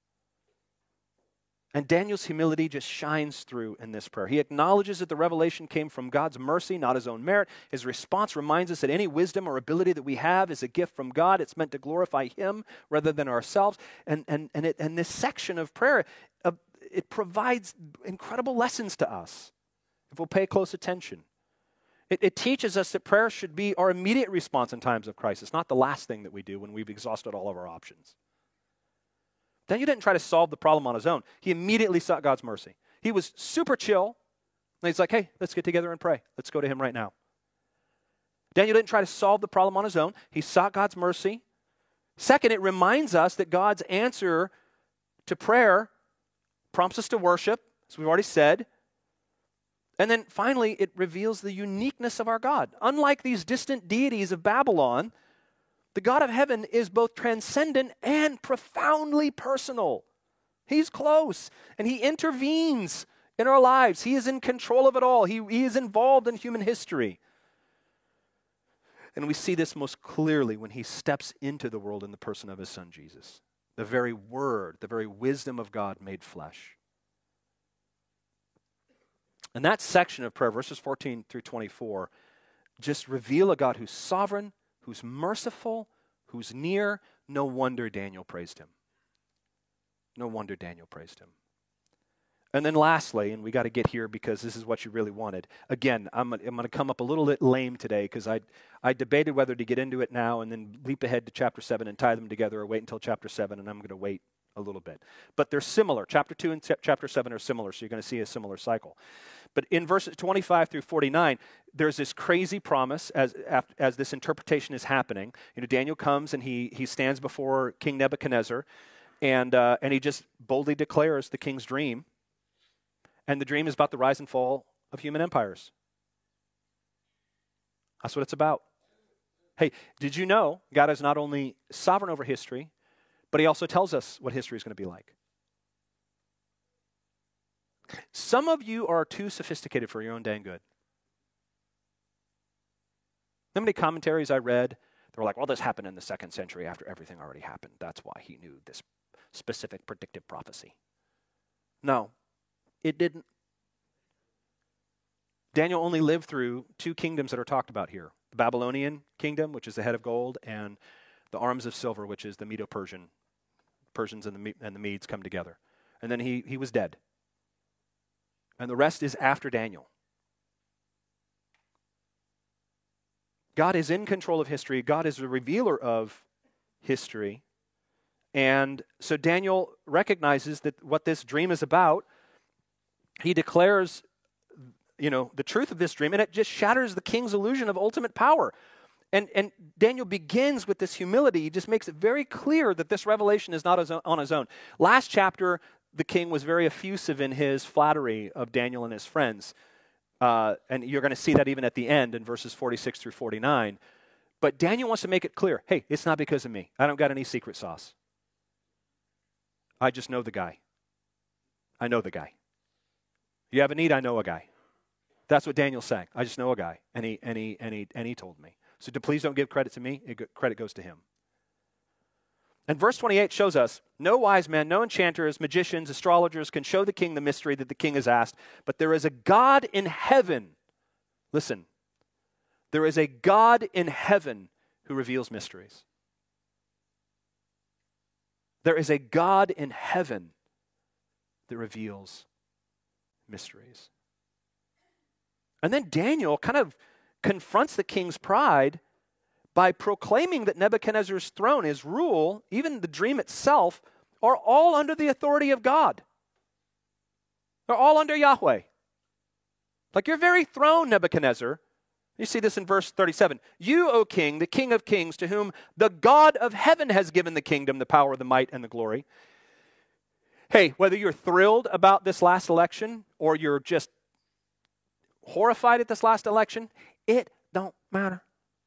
And Daniel's humility just shines through in this prayer. He acknowledges that the revelation came from God's mercy, not his own merit. His response reminds us that any wisdom or ability that we have is a gift from God. It's meant to glorify him rather than ourselves. And, and, and, it, and this section of prayer, uh, it provides incredible lessons to us if we'll pay close attention. It, it teaches us that prayer should be our immediate response in times of crisis, not the last thing that we do when we've exhausted all of our options. Daniel didn't try to solve the problem on his own. He immediately sought God's mercy. He was super chill. And he's like, hey, let's get together and pray. Let's go to him right now. Daniel didn't try to solve the problem on his own. He sought God's mercy. Second, it reminds us that God's answer to prayer prompts us to worship, as we've already said. And then finally, it reveals the uniqueness of our God. Unlike these distant deities of Babylon, the God of heaven is both transcendent and profoundly personal. He's close, and he intervenes in our lives. He is in control of it all. He, he is involved in human history. And we see this most clearly when he steps into the world in the person of his son, Jesus. The very word, the very wisdom of God made flesh. And that section of prayer, verses fourteen through twenty-four, just reveal a God who's sovereign, who's merciful, who's near. No wonder Daniel praised him. No wonder Daniel praised him. And then lastly, and we got to get here because this is what you really wanted. Again, I'm, I'm going to come up a little bit lame today because I I debated whether to get into it now and then leap ahead to chapter seven and tie them together, or wait until chapter seven, and I'm going to wait a little bit. But they're similar. Chapter two and chapter seven are similar, so you're going to see a similar cycle. But in verses twenty-five through forty-nine, there's this crazy promise as as this interpretation is happening. You know, Daniel comes and he he stands before King Nebuchadnezzar, and uh, and he just boldly declares the king's dream. And the dream is about the rise and fall of human empires. That's what it's about. Hey, did you know God is not only sovereign over history, but he also tells us what history is going to be like. Some of you are too sophisticated for your own dang good. How many commentaries I read, they were like, well, this happened in the second century after everything already happened. That's why he knew this specific predictive prophecy. No. It didn't. Daniel only lived through two kingdoms that are talked about here. The Babylonian kingdom, which is the head of gold, and the arms of silver, which is the Medo-Persian. Persians and the, and the Medes come together. And then he, he was dead. And the rest is after Daniel. God is in control of history. God is the revealer of history. And so Daniel recognizes that what this dream is about. He declares, you know, the truth of this dream, and it just shatters the king's illusion of ultimate power. And, and Daniel begins with this humility. He just makes it very clear that this revelation is not his own, on his own. Last chapter, the king was very effusive in his flattery of Daniel and his friends. Uh, and you're going to see that even at the end in verses forty-six through forty-nine. But Daniel wants to make it clear, hey, it's not because of me. I don't got any secret sauce. I just know the guy. I know the guy. You have a need, I know a guy. That's what Daniel's saying. I just know a guy, and he and he and he and he told me. So to, please don't give credit to me. It, credit goes to him. And verse twenty-eight shows us, no wise men, no enchanters, magicians, astrologers can show the king the mystery that the king has asked, but there is a God in heaven. Listen, there is a God in heaven who reveals mysteries. There is a God in heaven that reveals mysteries. And then Daniel kind of confronts the king's pride by proclaiming that Nebuchadnezzar's throne, his rule, even the dream itself, are all under the authority of God. They're all under Yahweh. Like your very throne, Nebuchadnezzar. You see this in verse thirty-seven. You, O king, the king of kings, to whom the God of heaven has given the kingdom, the power, the might, and the glory. Hey, whether you're thrilled about this last election or you're just horrified at this last election, it don't matter.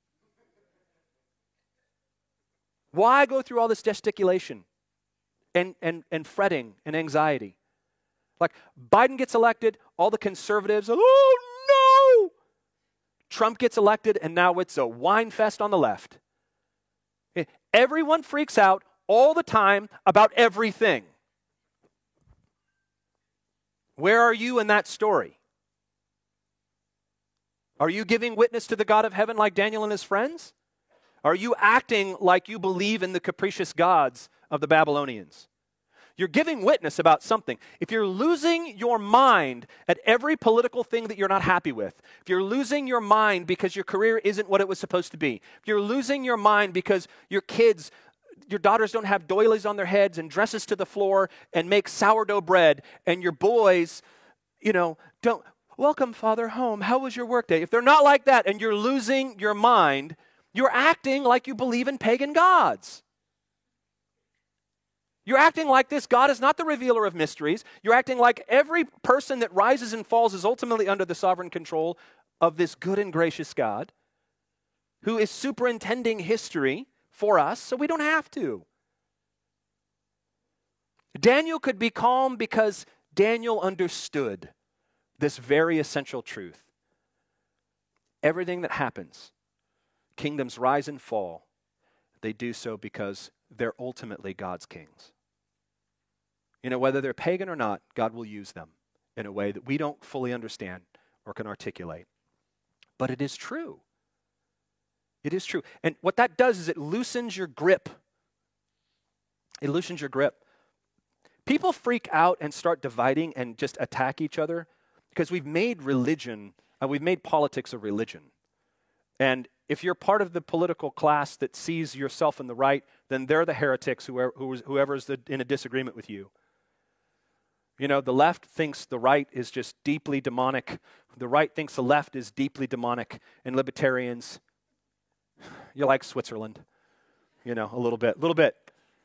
Why go through all this gesticulation and, and, and fretting and anxiety? Like Biden gets elected, all the conservatives, oh no! Trump gets elected, and now it's a wine fest on the left. Everyone freaks out all the time about everything. Where are you in that story? Are you giving witness to the God of heaven like Daniel and his friends? Are you acting like you believe in the capricious gods of the Babylonians? You're giving witness about something. If you're losing your mind at every political thing that you're not happy with, if you're losing your mind because your career isn't what it was supposed to be, if you're losing your mind because your kids, your daughters don't have doilies on their heads and dresses to the floor and make sourdough bread, and your boys, you know, don't, welcome, Father, home. How was your workday? If they're not like that and you're losing your mind, you're acting like you believe in pagan gods. You're acting like this God is not the revealer of mysteries. You're acting like every person that rises and falls is ultimately under the sovereign control of this good and gracious God who is superintending history for us so we don't have to. Daniel could be calm because Daniel understood this very essential truth. Everything that happens, kingdoms rise and fall, they do so because they're ultimately God's kings. You know, whether they're pagan or not, God will use them in a way that we don't fully understand or can articulate. But it is true. It is true. And what that does is it loosens your grip. It loosens your grip. People freak out and start dividing and just attack each other because we've made religion, uh, we've made politics a religion. And if you're part of the political class that sees yourself in the right, then they're the heretics, whoever, whoever's the, in a disagreement with you. You know, the left thinks the right is just deeply demonic. The right thinks the left is deeply demonic. And libertarians, you're like Switzerland, you know, a little bit, a little bit.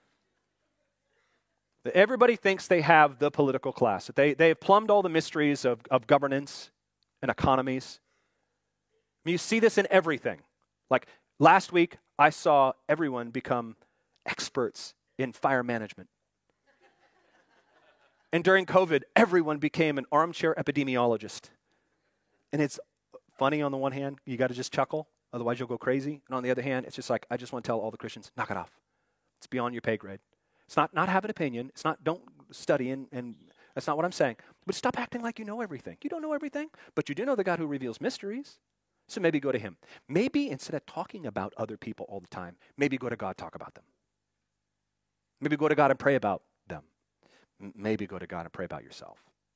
Everybody thinks they have the political class, that they, they have plumbed all the mysteries of, of governance and economies. I mean, you see this in everything. Like last week, I saw everyone become experts in fire management. And during COVID, everyone became an armchair epidemiologist. And it's funny on the one hand, you got to just chuckle, otherwise you'll go crazy. And on the other hand, it's just like, I just want to tell all the Christians, knock it off. It's beyond your pay grade. It's not not have an opinion. It's not don't study, and, and that's not what I'm saying. But stop acting like you know everything. You don't know everything, but you do know the God who reveals mysteries. So maybe go to him. Maybe instead of talking about other people all the time, maybe go to God, talk about them. Maybe go to God and pray about them. M- maybe go to God and pray about yourself.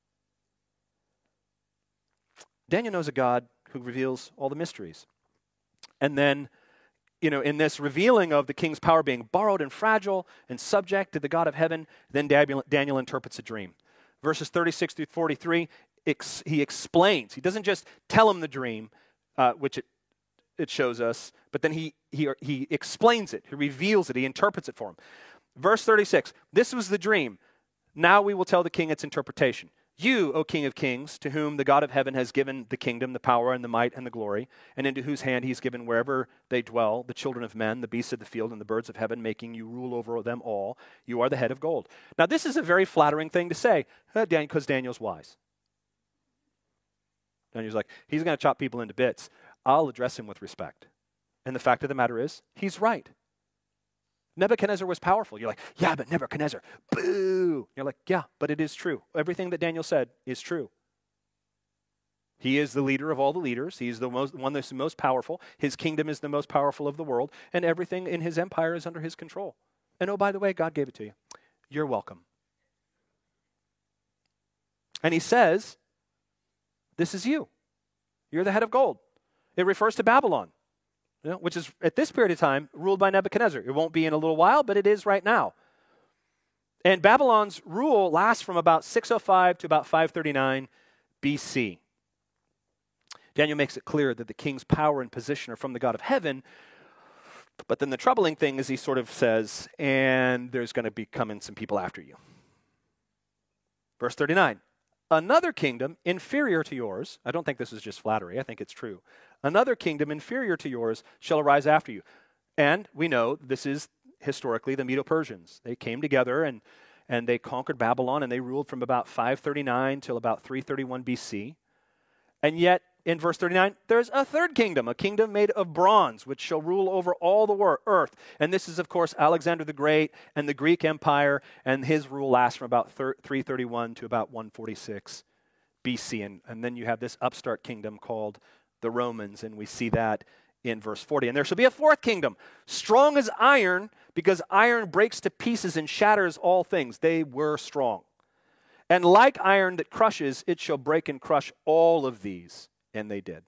Daniel knows a God who reveals all the mysteries. And then, you know, in this revealing of the king's power being borrowed and fragile and subject to the God of heaven, then Daniel, Daniel interprets a dream. Verses thirty-six through forty-three, ex, he explains. He doesn't just tell him the dream, uh, which it, it shows us, but then he, he, he explains it. He reveals it. He interprets it for him. Verse thirty-six, this was the dream. Now we will tell the king its interpretation. You, O King of Kings, to whom the God of heaven has given the kingdom, the power, and the might, and the glory, and into whose hand he's given wherever they dwell, the children of men, the beasts of the field, and the birds of heaven, making you rule over them all. You are the head of gold. Now, this is a very flattering thing to say, because Daniel's wise. Daniel's like, he's going to chop people into bits. I'll address him with respect. And the fact of the matter is, he's right. Nebuchadnezzar was powerful. You're like, yeah, but Nebuchadnezzar, boo. You're like, yeah, but it is true. Everything that Daniel said is true. He is the leader of all the leaders. He's the most, one that's the most powerful. His kingdom is the most powerful of the world, and everything in his empire is under his control. And oh, by the way, God gave it to you. You're welcome. And he says, this is you. You're the head of gold. It refers to Babylon. You know, which is, at this period of time, ruled by Nebuchadnezzar. It won't be in a little while, but it is right now. And Babylon's rule lasts from about six oh five to about five thirty-nine B C. Daniel makes it clear that the king's power and position are from the God of heaven, but then the troubling thing is he sort of says, and there's going to be coming some people after you. Verse thirty-nine. Another kingdom inferior to yours, I don't think this is just flattery, I think it's true. Another kingdom inferior to yours shall arise after you. And we know this is historically the Medo-Persians. They came together and, and they conquered Babylon, and they ruled from about five thirty-nine till about three thirty-one B C. And yet, in verse thirty-nine, there's a third kingdom, a kingdom made of bronze, which shall rule over all the wor- earth. And this is, of course, Alexander the Great and the Greek Empire, and his rule lasts from about three thirty-one to about one forty-six B C. And, and then you have this upstart kingdom called the Romans, and we see that in verse forty. And there shall be a fourth kingdom, strong as iron, because iron breaks to pieces and shatters all things. They were strong. And like iron that crushes, it shall break and crush all of these. And they did.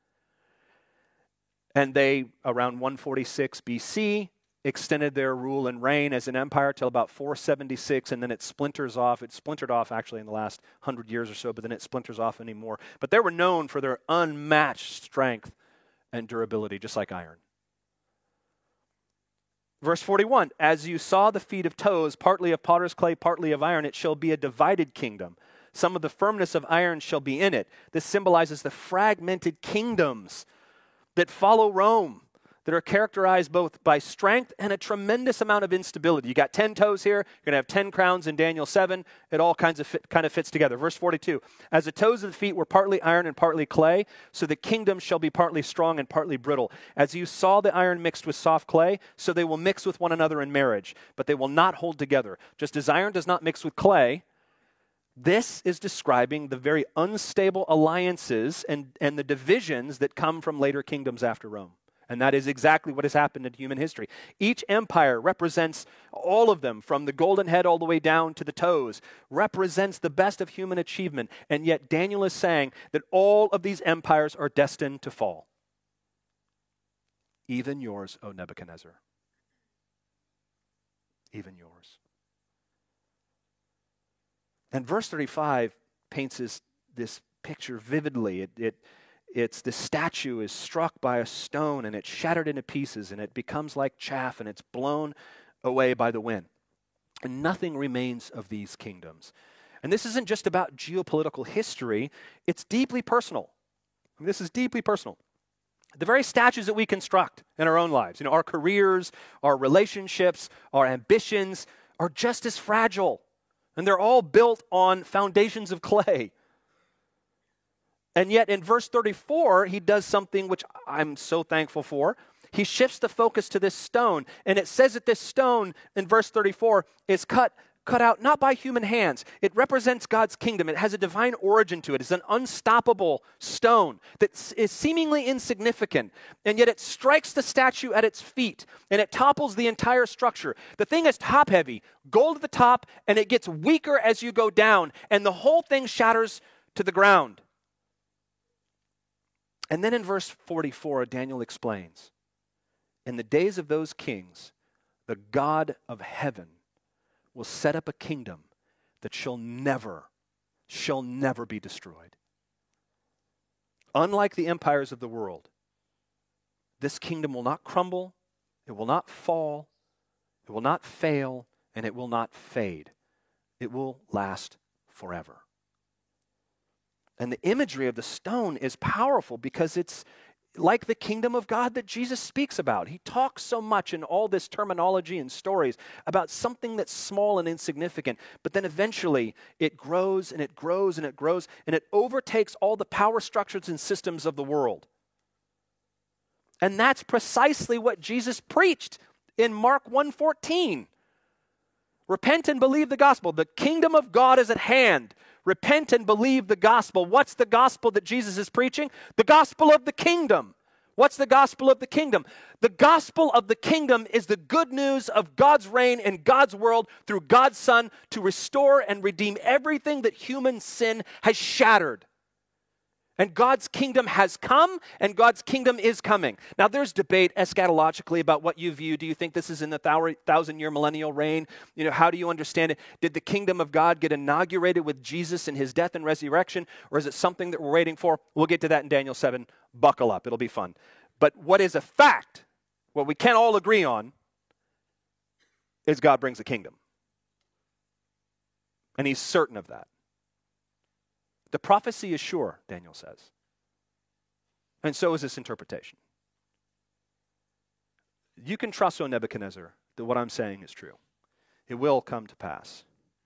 And they, around one forty-six B C, extended their rule and reign as an empire till about four seventy-six, and then it splinters off. It splintered off actually in the last hundred years or so, but then it splinters off anymore. But they were known for their unmatched strength and durability, just like iron. Verse forty-one, as you saw the feet of toes, partly of potter's clay, partly of iron, it shall be a divided kingdom. Some of the firmness of iron shall be in it. This symbolizes the fragmented kingdoms that follow Rome, that are characterized both by strength and a tremendous amount of instability. You got ten toes here. You're going to have ten crowns in Daniel seven. It all kinds of fit, kind of fits together. Verse forty-two, as the toes of the feet were partly iron and partly clay, so the kingdom shall be partly strong and partly brittle. As you saw the iron mixed with soft clay, so they will mix with one another in marriage, but they will not hold together. Just as iron does not mix with clay, this is describing the very unstable alliances and, and the divisions that come from later kingdoms after Rome. And that is exactly what has happened in human history. Each empire represents, all of them, from the golden head all the way down to the toes, represents the best of human achievement. And yet Daniel is saying that all of these empires are destined to fall. Even yours, O Nebuchadnezzar. Even yours. And verse thirty-five paints this, this picture vividly. It, it It's the statue is struck by a stone and it's shattered into pieces and it becomes like chaff and it's blown away by the wind. And nothing remains of these kingdoms. And this isn't just about geopolitical history, it's deeply personal. I mean, this is deeply personal. The very statues that we construct in our own lives, you know, our careers, our relationships, our ambitions are just as fragile. And they're all built on foundations of clay. And yet in verse thirty-four, he does something which I'm so thankful for. He shifts the focus to this stone. And it says that this stone in verse thirty-four is cut, cut out not by human hands. It represents God's kingdom. It has a divine origin to it. It's an unstoppable stone that is seemingly insignificant. And yet it strikes the statue at its feet. And it topples the entire structure. The thing is top heavy, gold at the top, and it gets weaker as you go down. And the whole thing shatters to the ground. And then in verse forty-four, Daniel explains, in the days of those kings, the God of heaven will set up a kingdom that shall never, shall never be destroyed. Unlike the empires of the world, this kingdom will not crumble, it will not fall, it will not fail, and it will not fade. It will last forever. And the imagery of the stone is powerful because it's like the kingdom of God that Jesus speaks about. He talks so much in all this terminology and stories about something that's small and insignificant, but then eventually it grows and it grows and it grows and it overtakes all the power structures and systems of the world. And that's precisely what Jesus preached in Mark one fourteen. Repent and believe the gospel. The kingdom of God is at hand. Repent and believe the gospel. What's the gospel that Jesus is preaching? The gospel of the kingdom. What's the gospel of the kingdom? The gospel of the kingdom is the good news of God's reign in God's world through God's Son to restore and redeem everything that human sin has shattered. And God's kingdom has come, and God's kingdom is coming. Now, there's debate eschatologically about what you view. Do you think this is in the thousand-year millennial reign? You know, how do you understand it? Did the kingdom of God get inaugurated with Jesus and his death and resurrection, or is it something that we're waiting for? We'll get to that in Daniel seven. Buckle up. It'll be fun. But what is a fact, what we can all agree on, is God brings a kingdom. And he's certain of that. The prophecy is sure, Daniel says. And so is this interpretation. You can trust, O Nebuchadnezzar, that what I'm saying is true. It will come to pass.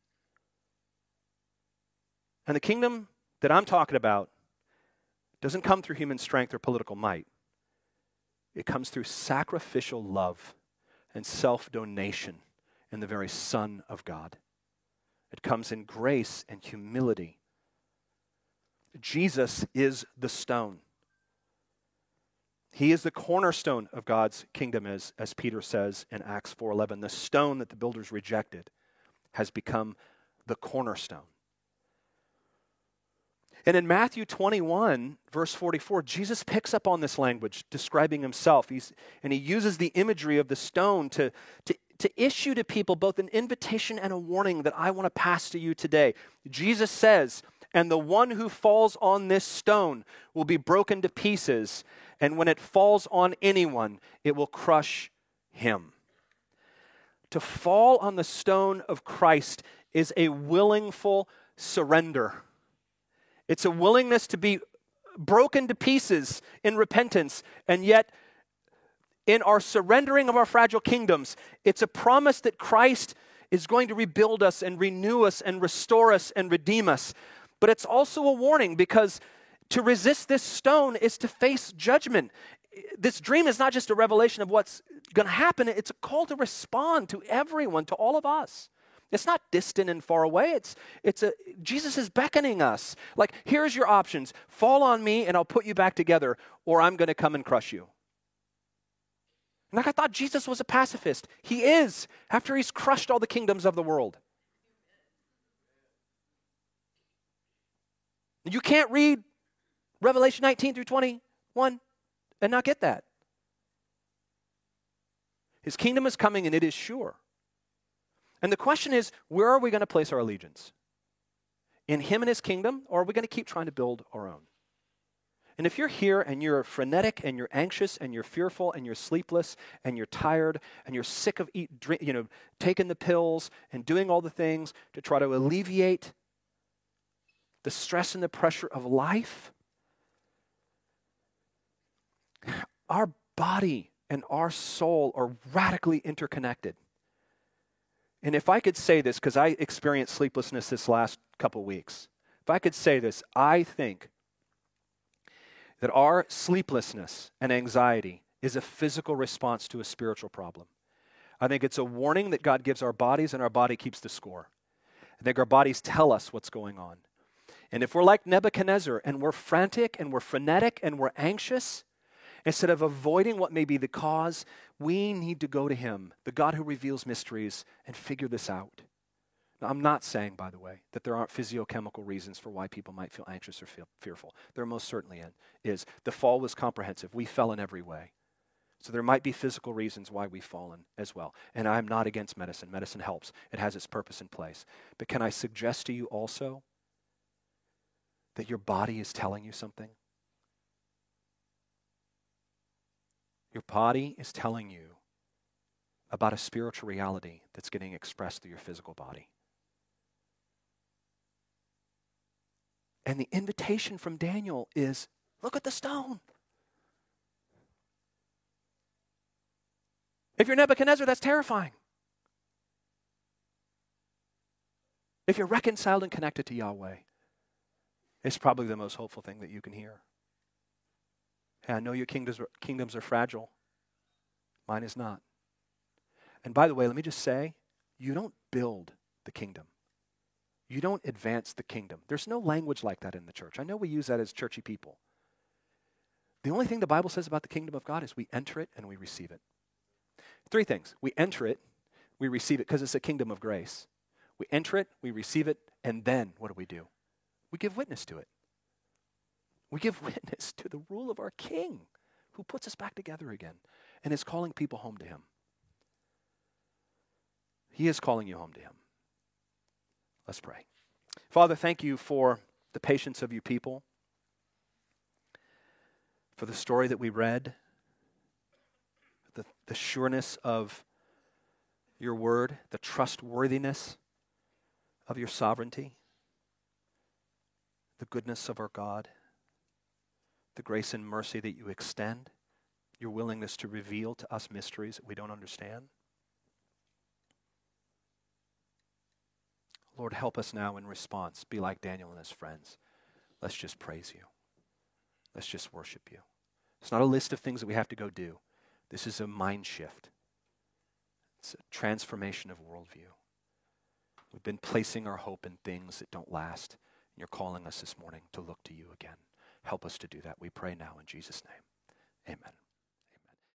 And the kingdom that I'm talking about doesn't come through human strength or political might. It comes through sacrificial love and self-donation in the very Son of God. It comes in grace and humility. Jesus is the stone. He is the cornerstone of God's kingdom, as, as Peter says in Acts four eleven. The stone that the builders rejected has become the cornerstone. And in Matthew twenty-one, verse forty-four, Jesus picks up on this language describing himself. He's, and he uses the imagery of the stone to, to, to issue to people both an invitation and a warning that I want to pass to you today. Jesus says, and the one who falls on this stone will be broken to pieces, and when it falls on anyone, it will crush him. To fall on the stone of Christ is a willingful surrender. It's a willingness to be broken to pieces in repentance, and yet in our surrendering of our fragile kingdoms, it's a promise that Christ is going to rebuild us and renew us and restore us and redeem us. But it's also a warning, because to resist this stone is to face judgment. This dream is not just a revelation of what's going to happen. It's a call to respond to everyone, to all of us. It's not distant and far away. It's, it's a, Jesus is beckoning us. Like, here's your options. Fall on me and I'll put you back together, or I'm going to come and crush you. Like, I thought Jesus was a pacifist. He is, after he's crushed all the kingdoms of the world. You can't read Revelation nineteen through twenty-one and not get that. His kingdom is coming and it is sure. And the question is, where are we going to place our allegiance? In him and his kingdom, or are we going to keep trying to build our own? And if you're here and you're frenetic and you're anxious and you're fearful and you're sleepless and you're tired and you're sick of eat, drink, you know, taking the pills and doing all the things to try to alleviate the stress and the pressure of life, our body and our soul are radically interconnected. And if I could say this, because I experienced sleeplessness this last couple weeks, if I could say this, I think that our sleeplessness and anxiety is a physical response to a spiritual problem. I think it's a warning that God gives our bodies, and our body keeps the score. I think our bodies tell us what's going on. And if we're like Nebuchadnezzar and we're frantic and we're frenetic and we're anxious, instead of avoiding what may be the cause, we need to go to him, the God who reveals mysteries, and figure this out. Now, I'm not saying, by the way, that there aren't physiochemical reasons for why people might feel anxious or feel fearful. There most certainly is. The fall was comprehensive. We fell in every way. So there might be physical reasons why we've fallen as well. And I'm not against medicine. Medicine helps. It has its purpose in place. But can I suggest to you also that your body is telling you something? Your body is telling you about a spiritual reality that's getting expressed through your physical body. And the invitation from Daniel is, look at the stone. If you're Nebuchadnezzar, that's terrifying. If you're reconciled and connected to Yahweh, it's probably the most hopeful thing that you can hear. Hey, I know your kingdoms are, kingdoms are fragile. Mine is not. And by the way, let me just say, you don't build the kingdom. You don't advance the kingdom. There's no language like that in the church. I know we use that as churchy people. The only thing the Bible says about the kingdom of God is we enter it and we receive it. Three things. We enter it, we receive it, because it's a kingdom of grace. We enter it, we receive it, and then what do we do? We give witness to it. We give witness to the rule of our King, who puts us back together again and is calling people home to him. He is calling you home to him. Let's pray. Father, thank you for the patience of your people, for the story that we read, the, the sureness of your word, the trustworthiness of your sovereignty, the goodness of our God, the grace and mercy that you extend, your willingness to reveal to us mysteries that we don't understand. Lord, help us now in response. Be like Daniel and his friends. Let's just praise you. Let's just worship you. It's not a list of things that we have to go do. This is a mind shift. It's a transformation of worldview. We've been placing our hope in things that don't last. And you're calling us this morning to look to you again. Help us to do that. We pray now in Jesus' name. Amen.